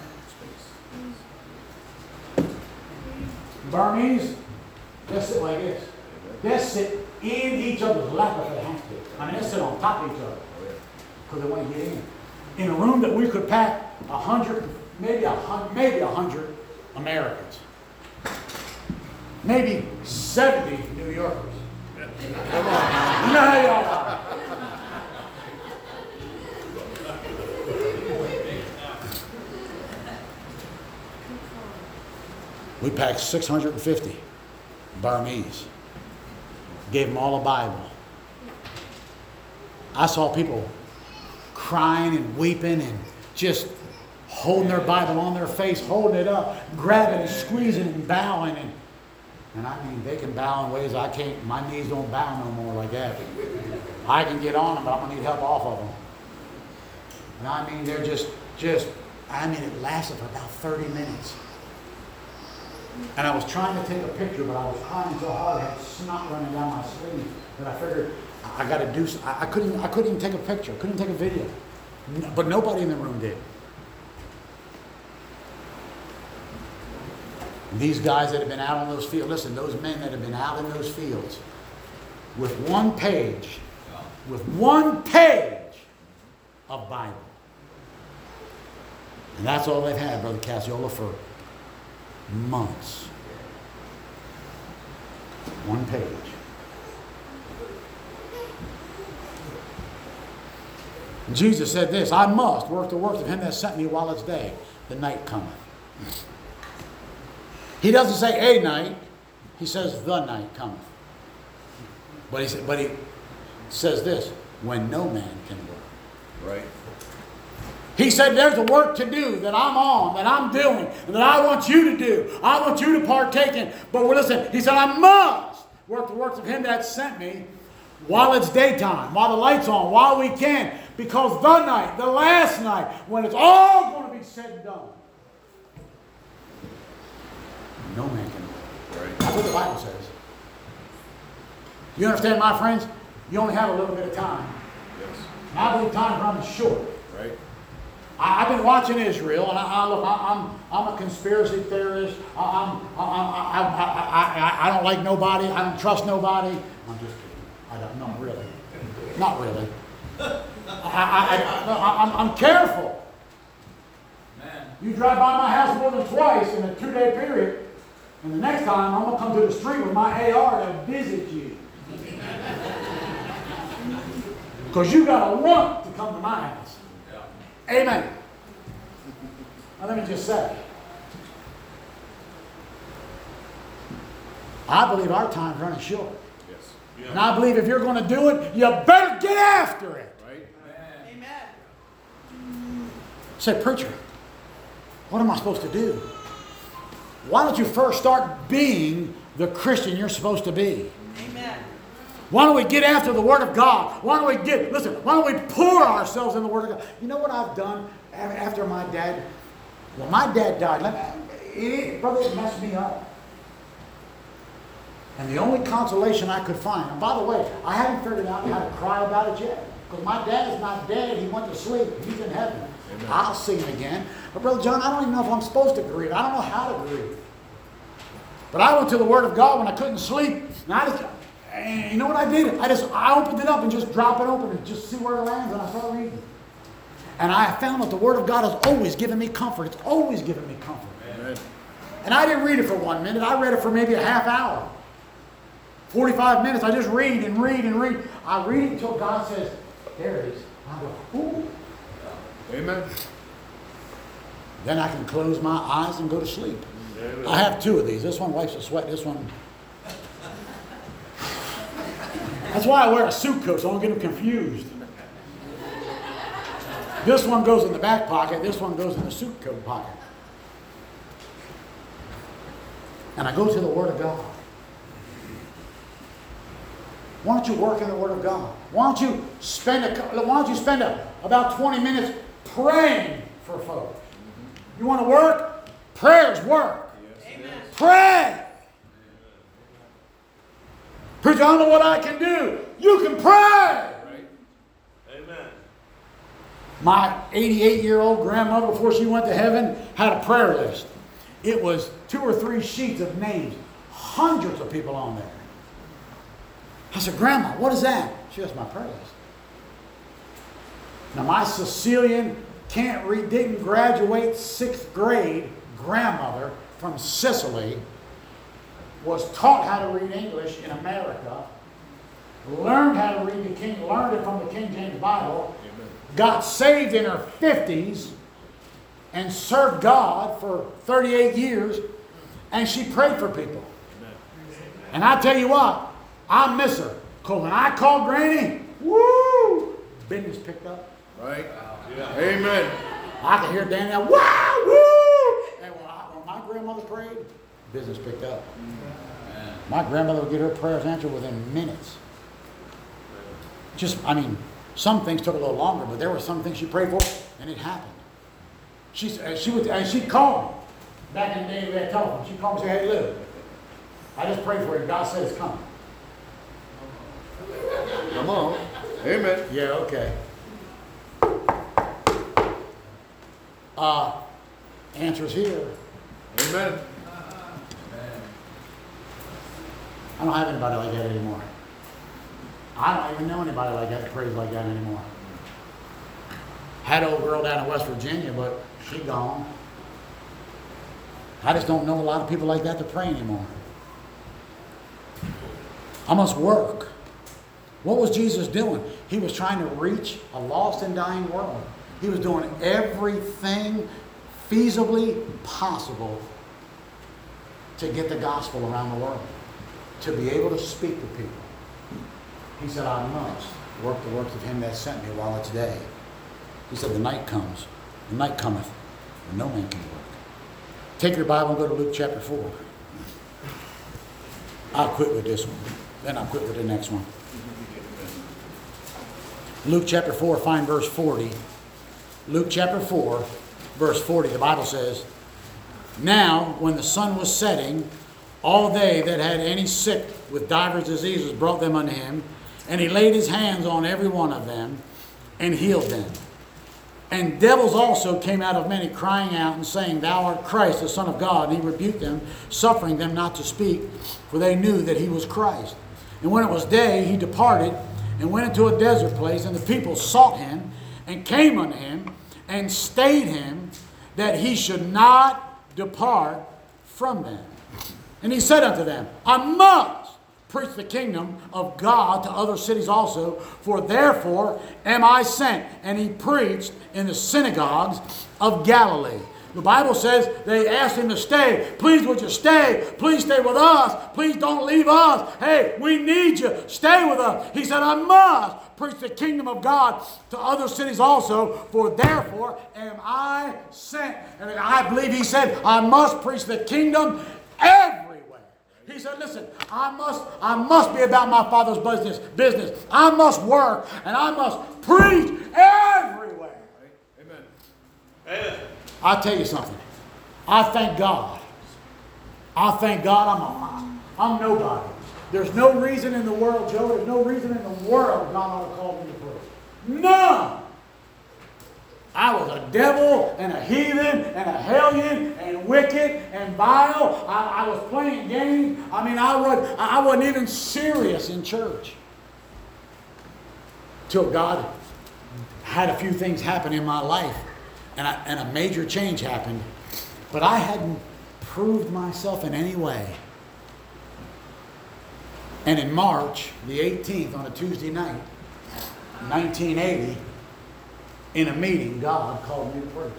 Burmese, they sit like this. They sit in each other's lap if they have to. I mean, they sit on top of each other because they want to get in. In a room that we could pack a hundred, maybe a hundred, maybe a hundred Americans, maybe seventy New Yorkers. Come on, you know how y'all are. We packed six hundred fifty Burmese. Gave them all a Bible. I saw people crying and weeping and just holding their Bible on their face, holding it up, grabbing and squeezing and bowing. And, and I mean, they can bow in ways I can't. My knees don't bow no more like that. I can get on them, but I'm going to need help off of them. And I mean, they're just, just, I mean, it lasted for about thirty minutes. And I was trying to take a picture, but I was trying so hard, I had snot running down my sleeve, that I figured I, I got to do. I, I couldn't. I couldn't even take a picture. I couldn't take a video. But nobody in the room did. These guys that have been out on those fields. Listen, those men that have been out in those fields, with one page, with one page of Bible, and that's all they've had, Brother Cassiola, for months. One page. Jesus said this, I must work the works of him that sent me while it's day. The night cometh. He doesn't say a night. He says the night cometh. But he, said, but he says this, when no man can work. Right. He said there's a work to do that I'm on, that I'm doing, and that I want you to do. I want you to partake in. But listen, he said I must work the works of him that sent me while it's daytime, while the light's on, while we can. Because the night, the last night, when it's all going to be said and done, no man can work. Right. That's what the Bible says. You understand, my friends? You only have a little bit of time. Yes. And I believe time runs short. Right. I, I've been watching Israel, and I, I look, I, I'm I'm a conspiracy theorist. I, I'm I, I, I, I, I don't like nobody. I don't trust nobody. I'm just kidding. I don't. Not really. Not really. I, I, I, I, I'm, I'm careful. Man. You drive by my house more than twice in a two-day period, and the next time I'm gonna come to the street with my A R to visit you. Because you got to want to come to my house. Yeah. Amen. Now let me just say, I believe our time's running short. Yes. Yeah. And I believe if you're going to do it, you better get after it. Right. Amen. Say, preacher, what am I supposed to do? Why don't you first start being the Christian you're supposed to be? Amen. Why don't we get after the Word of God? Why don't we get, listen, why don't we pour ourselves in the Word of God? You know what I've done after my dad? When my dad died, let me, it, brother, it messed me up. And the only consolation I could find, and by the way, I haven't figured out how to cry about it yet. Because my dad is not dead. He went to sleep. He's in heaven. Amen. I'll see him again. But Brother John, I don't even know if I'm supposed to grieve. I don't know how to grieve. But I went to the Word of God when I couldn't sleep. And I just, and you know what I did? I just, I opened it up and just drop it open and just see where it lands, and I start reading. And I found that the Word of God has always given me comfort. It's always given me comfort. Amen. And I didn't read it for one minute. I read it for maybe a half hour. forty-five minutes. I just read and read and read. I read it until God says, there it is. I go, ooh. Amen. Then I can close my eyes and go to sleep. Amen. I have two of these. This one wipes the sweat. This one. That's why I wear a suit coat, so I don't get them confused. This one goes in the back pocket. This one goes in the suit coat pocket. And I go to the Word of God. Why don't you work in the Word of God? Why don't you spend a, why don't you spend a, about twenty minutes praying for folks? You want to work? Prayers work. Amen. Pray. Preacher, I don't know what I can do. You can pray. Amen. My eighty-eight-year-old grandmother, before she went to heaven, had a prayer list. It was two or three sheets of names. Hundreds of people on there. I said, Grandma, what is that? She has my prayer list. Now, my Sicilian, can't read, didn't graduate sixth grade grandmother from Sicily was taught how to read English in America, learned how to read the King, learned it from the King James Bible, Amen. Got saved in her fifties, and served God for thirty-eight years, and she prayed for people. Amen. And I tell you what, I miss her. Because when I called Granny, woo, business picked up. Right? Yeah. Amen. I could hear Danny, wow, woo! And when, I, when my grandmother prayed, business picked up. Amen. My grandmother would get her prayers answered within minutes. Just, I mean, some things took a little longer, but there were some things she prayed for, and it happened. She, she would, and she'd call me. Back in the day, we had telephone. She'd call me and say, hey, Lou, I just prayed for you. God said it's coming. Come on. Amen. Yeah, okay. Uh, answer's here. Amen. I don't have anybody like that anymore. I don't even know anybody like that that prays like that anymore. Had an old girl down in West Virginia, but she gone. I just don't know a lot of people like that to pray anymore. I must work. What was Jesus doing? He was trying to reach a lost and dying world. He was doing everything feasibly possible to get the gospel around the world, to be able to speak to people. He said, I must work the works of him that sent me while it's day. He said, the night comes, the night cometh, and no man can work. Take your Bible and go to Luke chapter four. I'll quit with this one. Then I'll quit with the next one. Luke chapter four, find verse forty. Luke chapter four, verse forty, the Bible says, now, when the sun was setting, all they that had any sick with divers diseases brought them unto him, and he laid his hands on every one of them, and healed them. And devils also came out of many, crying out and saying, Thou art Christ, the Son of God. And he rebuked them, suffering them not to speak, for they knew that he was Christ. And when it was day, he departed, and went into a desert place, and the people sought him, and came unto him, and stayed him, that he should not depart from them. And he said unto them, I must preach the kingdom of God to other cities also, for therefore am I sent. And he preached in the synagogues of Galilee. The Bible says they asked him to stay. Please, would you stay? Please stay with us. Please don't leave us. Hey, we need you. Stay with us. He said, I must preach the kingdom of God to other cities also, for therefore am I sent. And I believe he said, I must preach the kingdom everywhere. He said, listen, I must, I must be about my Father's business, business. I must work, and I must preach everywhere. Amen. Amen. I'll tell you something. I thank God. I thank God I'm a, I'm nobody. There's no reason in the world, Joe, there's no reason in the world God ought to call me to preach. None. I was a devil and a heathen and a hellion and wicked and vile. I, I was playing games. I mean, I, was, I wasn't even serious in church. Till God had a few things happen in my life. And, I, and a major change happened. But I hadn't proved myself in any way. And in March the eighteenth, on a Tuesday night, nineteen eighty, in a meeting, God called me to preach.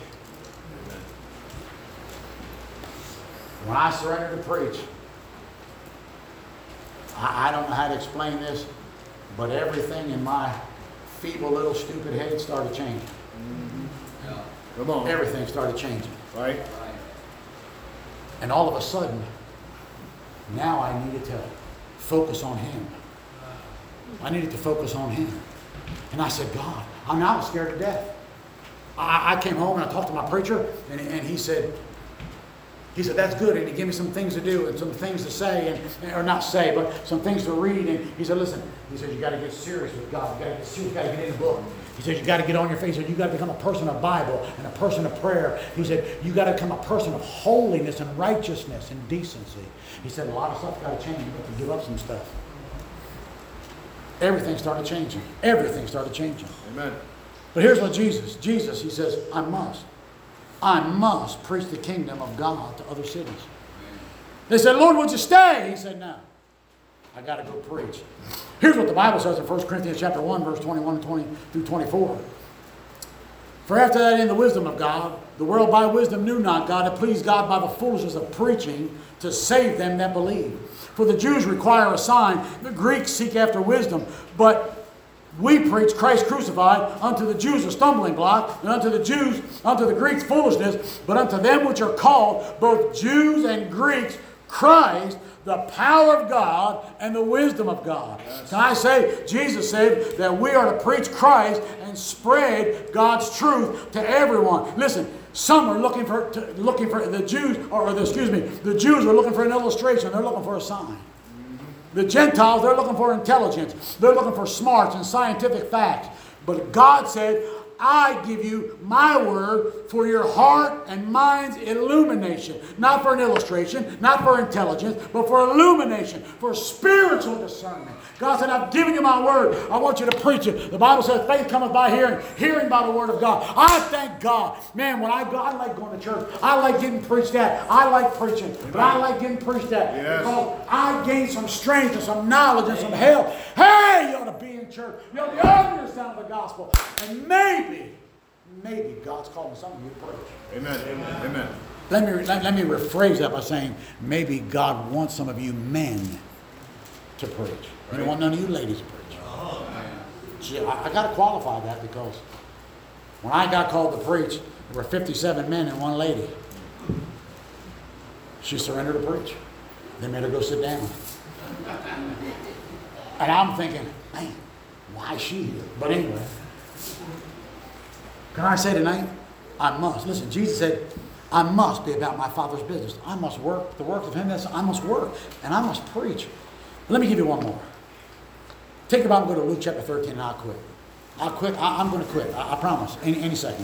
When I surrendered to preach, I, I don't know how to explain this, but everything in my feeble little stupid head started changing. Yeah. Come on. Everything started changing. Right? Right. And all of a sudden, now I needed to focus on Him. I needed to focus on Him. And I said, God, I mean, I was scared to death. I, I came home and I talked to my preacher, and, and he said, he said, that's good. And he gave me some things to do and some things to say, and, or not say, but some things to read. And he said, listen, he said, you got to get serious with God. You got to get serious. You got to get in the book. He said, you got to get on your face. He said, you got to become a person of Bible and a person of prayer. He said, you got to become a person of holiness and righteousness and decency. He said, a lot of stuff's got to change. You got to give up some stuff. Everything started changing. Everything started changing. Amen. But here's what Jesus, Jesus, he says, I must. I must preach the kingdom of God to other cities. They said, Lord, would you stay? He said, no. I got to go preach. Here's what the Bible says in First Corinthians chapter one, verse twenty-one and twenty through twenty-four. For after that, in the wisdom of God, the world by wisdom knew not God, it pleased God by the foolishness of preaching to save them that believe. For the Jews require a sign, the Greeks seek after wisdom, but we preach Christ crucified, unto the Jews a stumbling block, and unto the Jews, unto the Greeks foolishness, but unto them which are called, both Jews and Greeks, Christ, the power of God and the wisdom of God. Yes. Can I say, Jesus said that we are to preach Christ and spread God's truth to everyone. Listen, some are looking for, to, looking for the Jews, or, or the, excuse me, the Jews are looking for an illustration. They're looking for a sign. The Gentiles, they're looking for intelligence. They're looking for smarts and scientific facts. But God said, I give you my word for your heart and mind's illumination. Not for an illustration, not for intelligence, but for illumination, for spiritual discernment. God said, I've given you my word. I want you to preach it. The Bible says faith cometh by hearing, hearing by the word of God. I thank God. Man, when I go, I like going to church. I like getting preached at. I like preaching. But I like getting preached at. Yes. Because I gain some strength and some knowledge and some help. Hey, you ought to be in church. You ought to be under the sound of the gospel. And maybe, maybe God's calling some of you to preach. Amen. Amen. Amen. Let me, let, let me rephrase that by saying, maybe God wants some of you men to preach. He don't want none of you ladies to preach. Oh, man. Gee, I, I got to qualify that, because when I got called to preach, there were fifty-seven men and one lady. She surrendered to preach. They made her go sit down. And I'm thinking, man, why is she here? But anyway, can I say tonight, I must. Listen, Jesus said, I must be about my Father's business. I must work the works of Him. That's, I must work, and I must preach. Let me give you one more. Take your Bible and go to Luke chapter thirteen, and I'll quit. I'll quit. I, I'm going to quit. I, I promise. Any, any second.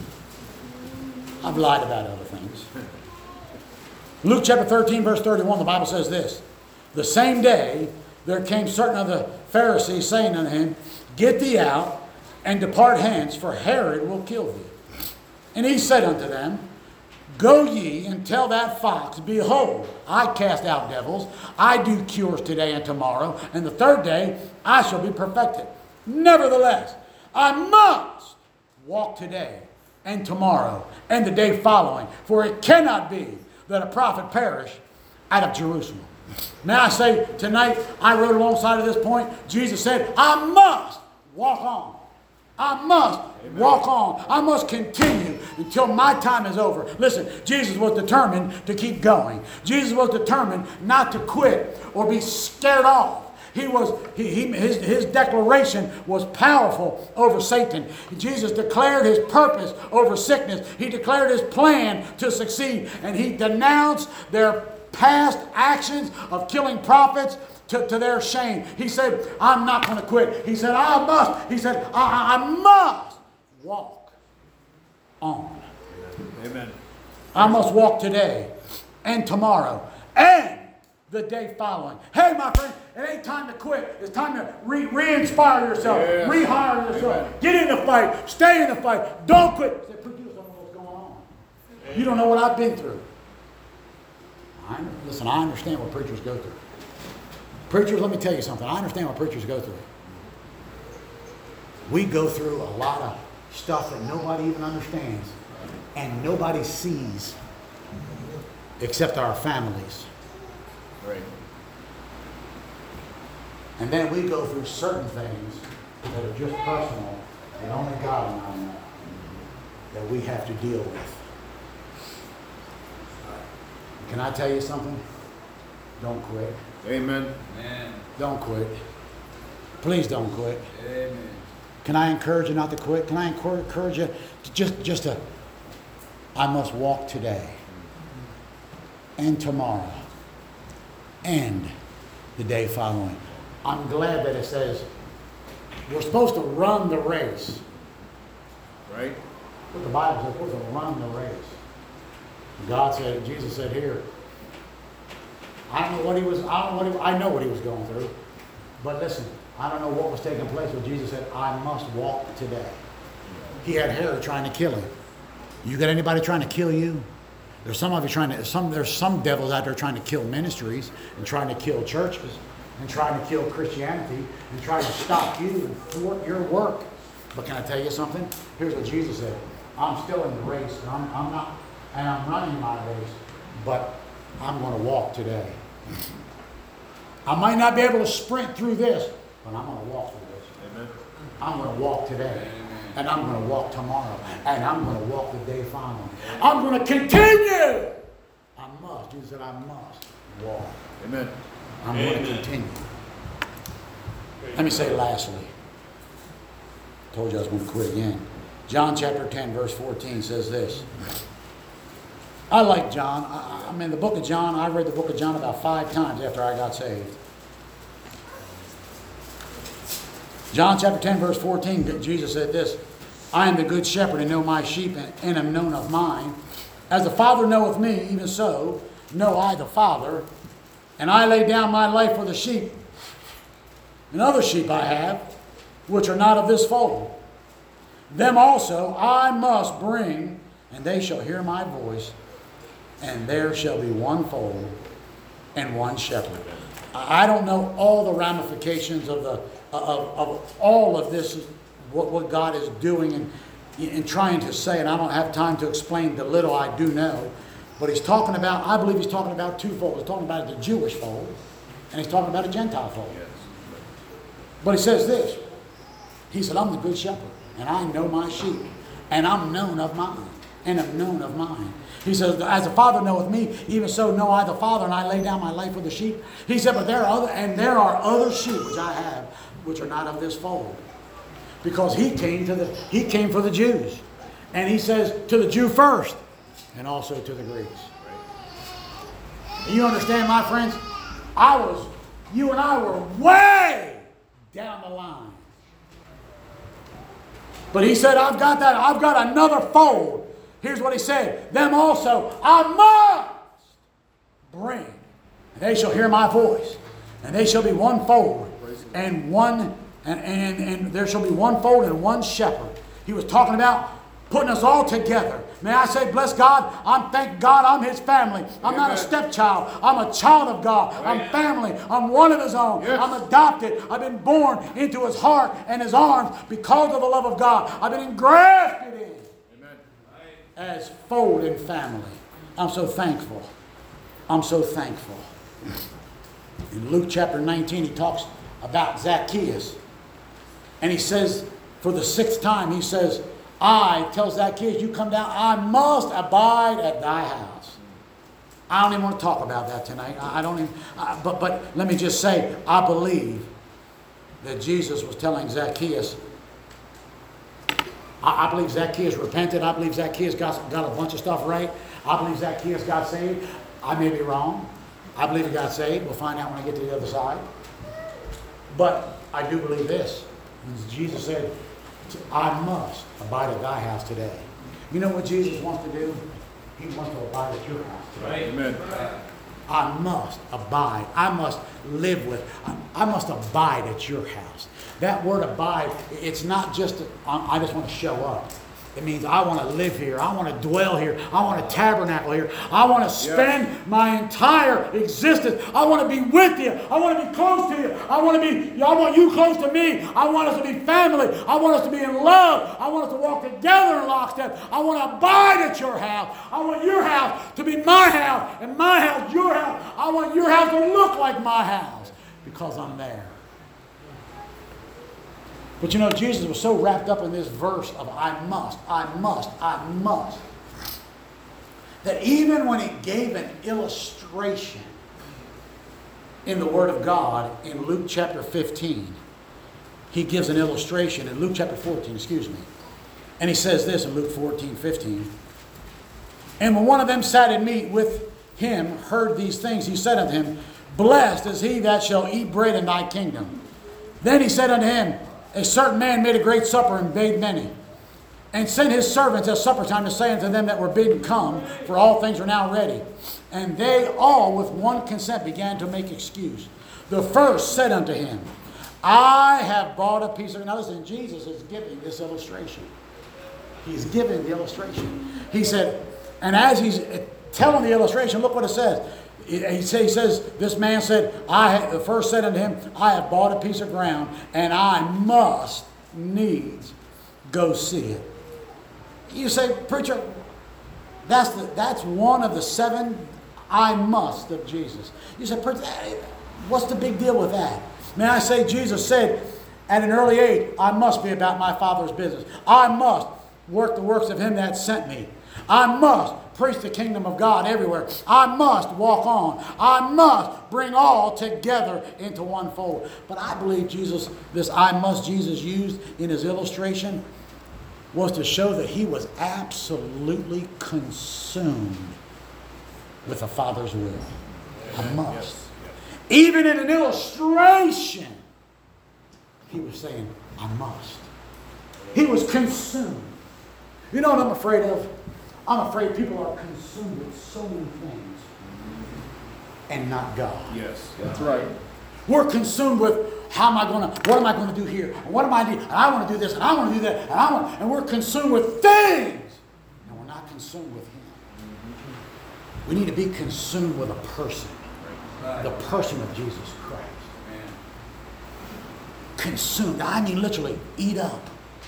I've lied about other things. Luke chapter thirteen, verse thirty-one, the Bible says this. The same day there came certain of the Pharisees, saying unto him, Get thee out, and depart hence, for Herod will kill thee. And he said unto them, Go ye and tell that fox, Behold, I cast out devils, I do cures today and tomorrow, and the third day I shall be perfected. Nevertheless, I must walk today and tomorrow, and the day following. For it cannot be that a prophet perish out of Jerusalem. Now I say tonight, I rode alongside of this point. Jesus said, I must walk on. I must Amen. Walk on. I must continue until my time is over. Listen, Jesus was determined to keep going. Jesus was determined not to quit or be scared off. He was, he, he, his, his declaration was powerful over Satan. Jesus declared his purpose over sickness. He declared his plan to succeed. And he denounced their past actions of killing prophets to, to their shame. He said, I'm not going to quit. He said, I must. He said, I, I must walk on. Amen. I must walk today and tomorrow and the day following. Hey, my friend, it ain't time to quit. It's time to re- re-inspire yourself. Yes. Rehire yourself. Amen. Get in the fight. Stay in the fight. Don't quit. Say, preacher, you don't know what's going on. You don't know what I've been through. I, listen, I understand what preachers go through. Preachers, let me tell you something. I understand what preachers go through. We go through a lot of stuff that nobody even understands and nobody sees except our families. Right. And then we go through certain things that are just personal that only God and I know that we have to deal with. Can I tell you something? Don't quit. Amen. Amen. Don't quit. Please don't quit. Amen. Can I encourage you not to quit? Can I encourage you to just, just to, I must walk today and tomorrow and the day following. I'm glad that it says we're supposed to run the race. Right. What the Bible says, we're supposed to run the race. God said, Jesus said here, I don't know what he was, I don't know what he, I know what he was going through. But listen, I don't know what was taking place, but Jesus said, I must walk today. He had Herod trying to kill him. You got anybody trying to kill you? There's some of you trying to, some, there's some devils out there trying to kill ministries and trying to kill churches and trying to kill Christianity and trying to stop you and thwart your work. But can I tell you something? Here's what Jesus said. I'm still in the race, and I'm, I'm not, and I'm running my race, but I'm going to walk today. I might not be able to sprint through this, but I'm going to walk through this. Amen. I'm going to walk today. And I'm going to walk tomorrow. And I'm going to walk the day following. I'm going to continue. I must. Jesus said I must walk. Amen. I'm going to continue. Let me say lastly. Told you I was going to quit again. John chapter ten verse fourteen says this. I like John. I, I mean, the book of John, I read the book of John about five times after I got saved. John chapter ten verse fourteen, Jesus said this, I am the good shepherd and know my sheep and, and am known of mine. As the Father knoweth me, even so know I the Father, and I lay down my life for the sheep. And other sheep I have, which are not of this fold. Them also I must bring, and they shall hear my voice, and there shall be one fold and one shepherd. I don't know all the ramifications of the of, of all of this, what, what God is doing and, and trying to say, and I don't have time to explain the little I do know. But he's talking about, I believe he's talking about two folds. He's talking about the Jewish fold, and he's talking about a Gentile fold. Yes. But he says this. He said, I'm the good shepherd, and I know my sheep, and I'm known of mine, and am known of mine. He says, as the Father knoweth me, even so know I the Father, and I lay down my life for the sheep. He said, but there are other, and there are other sheep which I have, which are not of this fold. Because he came to the, he came for the Jews. And he says, to the Jew first, and also to the Greeks. You understand, my friends? I was, you and I were way down the line. But he said, I've got that, I've got another fold. Here's what he said. Them also I must bring. And they shall hear my voice. And they shall be one fold and one, and, and, and there shall be one fold and one shepherd. He was talking about putting us all together. May I say, bless God, I'm thank God I'm his family. I'm Amen. Not a stepchild. I'm a child of God. Amen. I'm family. I'm one of his own. Yes. I'm adopted. I've been born into his heart and his arms because of the love of God. I've been engrafted in. Amen. as fold in family. I'm so thankful. I'm so thankful. In Luke chapter nineteen, he talks about Zacchaeus. And he says, for the sixth time, he says, I, tell Zacchaeus, you come down, I must abide at thy house. I don't even want to talk about that tonight. I, I don't even, I, but, but let me just say, I believe that Jesus was telling Zacchaeus, I, I believe Zacchaeus repented. I believe Zacchaeus got, got a bunch of stuff right. I believe Zacchaeus got saved. I may be wrong. I believe he got saved. We'll find out when I get to the other side. But I do believe this. Jesus said, I must abide at thy house today. You know what Jesus wants to do? He wants to abide at your house today. Amen. I must abide. I must live with. I must abide at your house. That word abide, it's not just, I just want to show up. It means I want to live here. I want to dwell here. I want to tabernacle here. I want to spend yes. my entire existence. I want to be with you. I want to be close to you. I want to be, I want you close to me. I want us to be family. I want us to be in love. I want us to walk together in lockstep. I want to abide at your house. I want your house to be my house and my house your house. I want your house to look like my house because I'm there. But you know, Jesus was so wrapped up in this verse of I must, I must, I must, that even when he gave an illustration in the Word of God in Luke chapter fifteen, he gives an illustration in Luke chapter fourteen, excuse me. And he says this in Luke fourteen, fifteen. And when one of them sat at meat with him, heard these things, he said unto him, Blessed is he that shall eat bread in thy kingdom. Then he said unto him, A certain man made a great supper and bade many, and sent his servants at supper time to say unto them that were bidden, Come, for all things are now ready. And they all with one consent began to make excuse. The first said unto him, I have bought a piece of... Now listen, Jesus is giving this illustration. He's giving the illustration. He said, and as he's telling the illustration, look what it says. He says, this man said, I the first said unto him, I have bought a piece of ground, and I must needs go see it. You say, preacher, that's the, that's one of the seven I must of Jesus. You say, preacher, what's the big deal with that? May I say, Jesus said at an early age, I must be about my Father's business. I must work the works of him that sent me. I must preach the kingdom of God everywhere. I must walk on. I must bring all together into one fold. But I believe Jesus, this I must Jesus used in his illustration was to show that he was absolutely consumed with the Father's will. I must. Even in an illustration, he was saying, I must. He was consumed. You know what I'm afraid of? I'm afraid people are consumed with so many things and not God. Yes, that's right. We're consumed with how am I going to, what am I going to do here? And what am I doing? And I want to do this, and I want to do that, and I want, and we're consumed with things, and we're not consumed with him. We need to be consumed with a person, the person of Jesus Christ. Consumed. I mean, literally, eat up.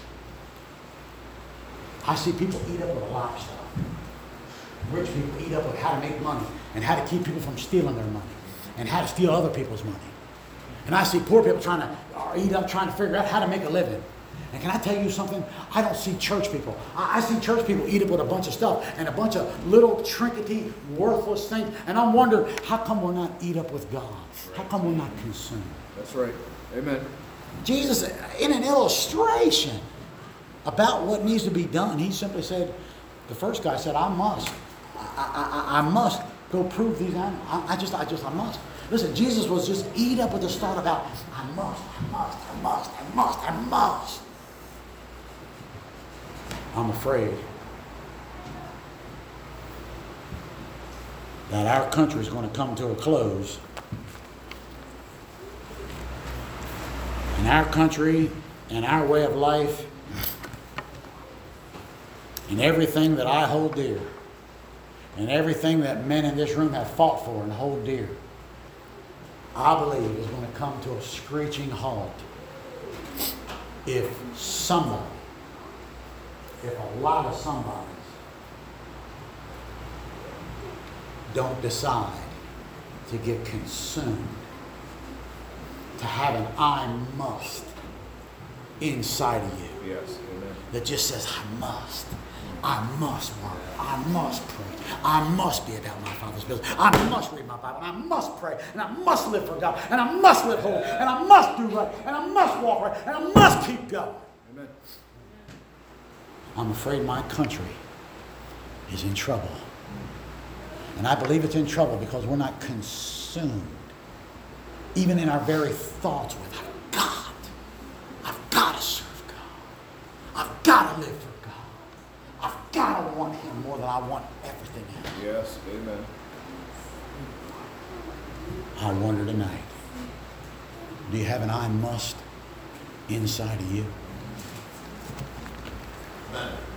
I see people eat up with a lot of stuff. Rich people eat up with how to make money and how to keep people from stealing their money and how to steal other people's money. And I see poor people trying to or eat up, trying to figure out how to make a living. And can I tell you something? I don't see church people. I, I see church people eat up with a bunch of stuff and a bunch of little trinkety, worthless things. And I'm wondering, how come we're not eat up with God? How come we're not consumed? That's right. Amen. Jesus, in an illustration about what needs to be done, he simply said, the first guy said, I must. I, I, I must go prove these animals. I, I just, I just, I must. Listen, Jesus was just eat up with this thought about, I must, I must, I must, I must, I must. I'm afraid that our country is going to come to a close. And our country and our way of life and everything that I hold dear and everything that men in this room have fought for and hold dear, I believe is going to come to a screeching halt if somebody, if a lot of somebodies don't decide to get consumed, to have an I must inside of you Yes. Amen. that just says, I must. I must work. I must pray. I must be about my Father's business. I must read my Bible. And I must pray. And I must live for God. And I must live holy. And I must do right. And I must walk right. And I must keep going. Amen. I'm afraid my country is in trouble. And I believe it's in trouble because we're not consumed, even in our very thoughts, with I've got. I've got to serve God. I've got to live for God. I've got to want Him more than I want everything else. Yes. Amen. I wonder tonight, do you have an I must inside of you? Amen.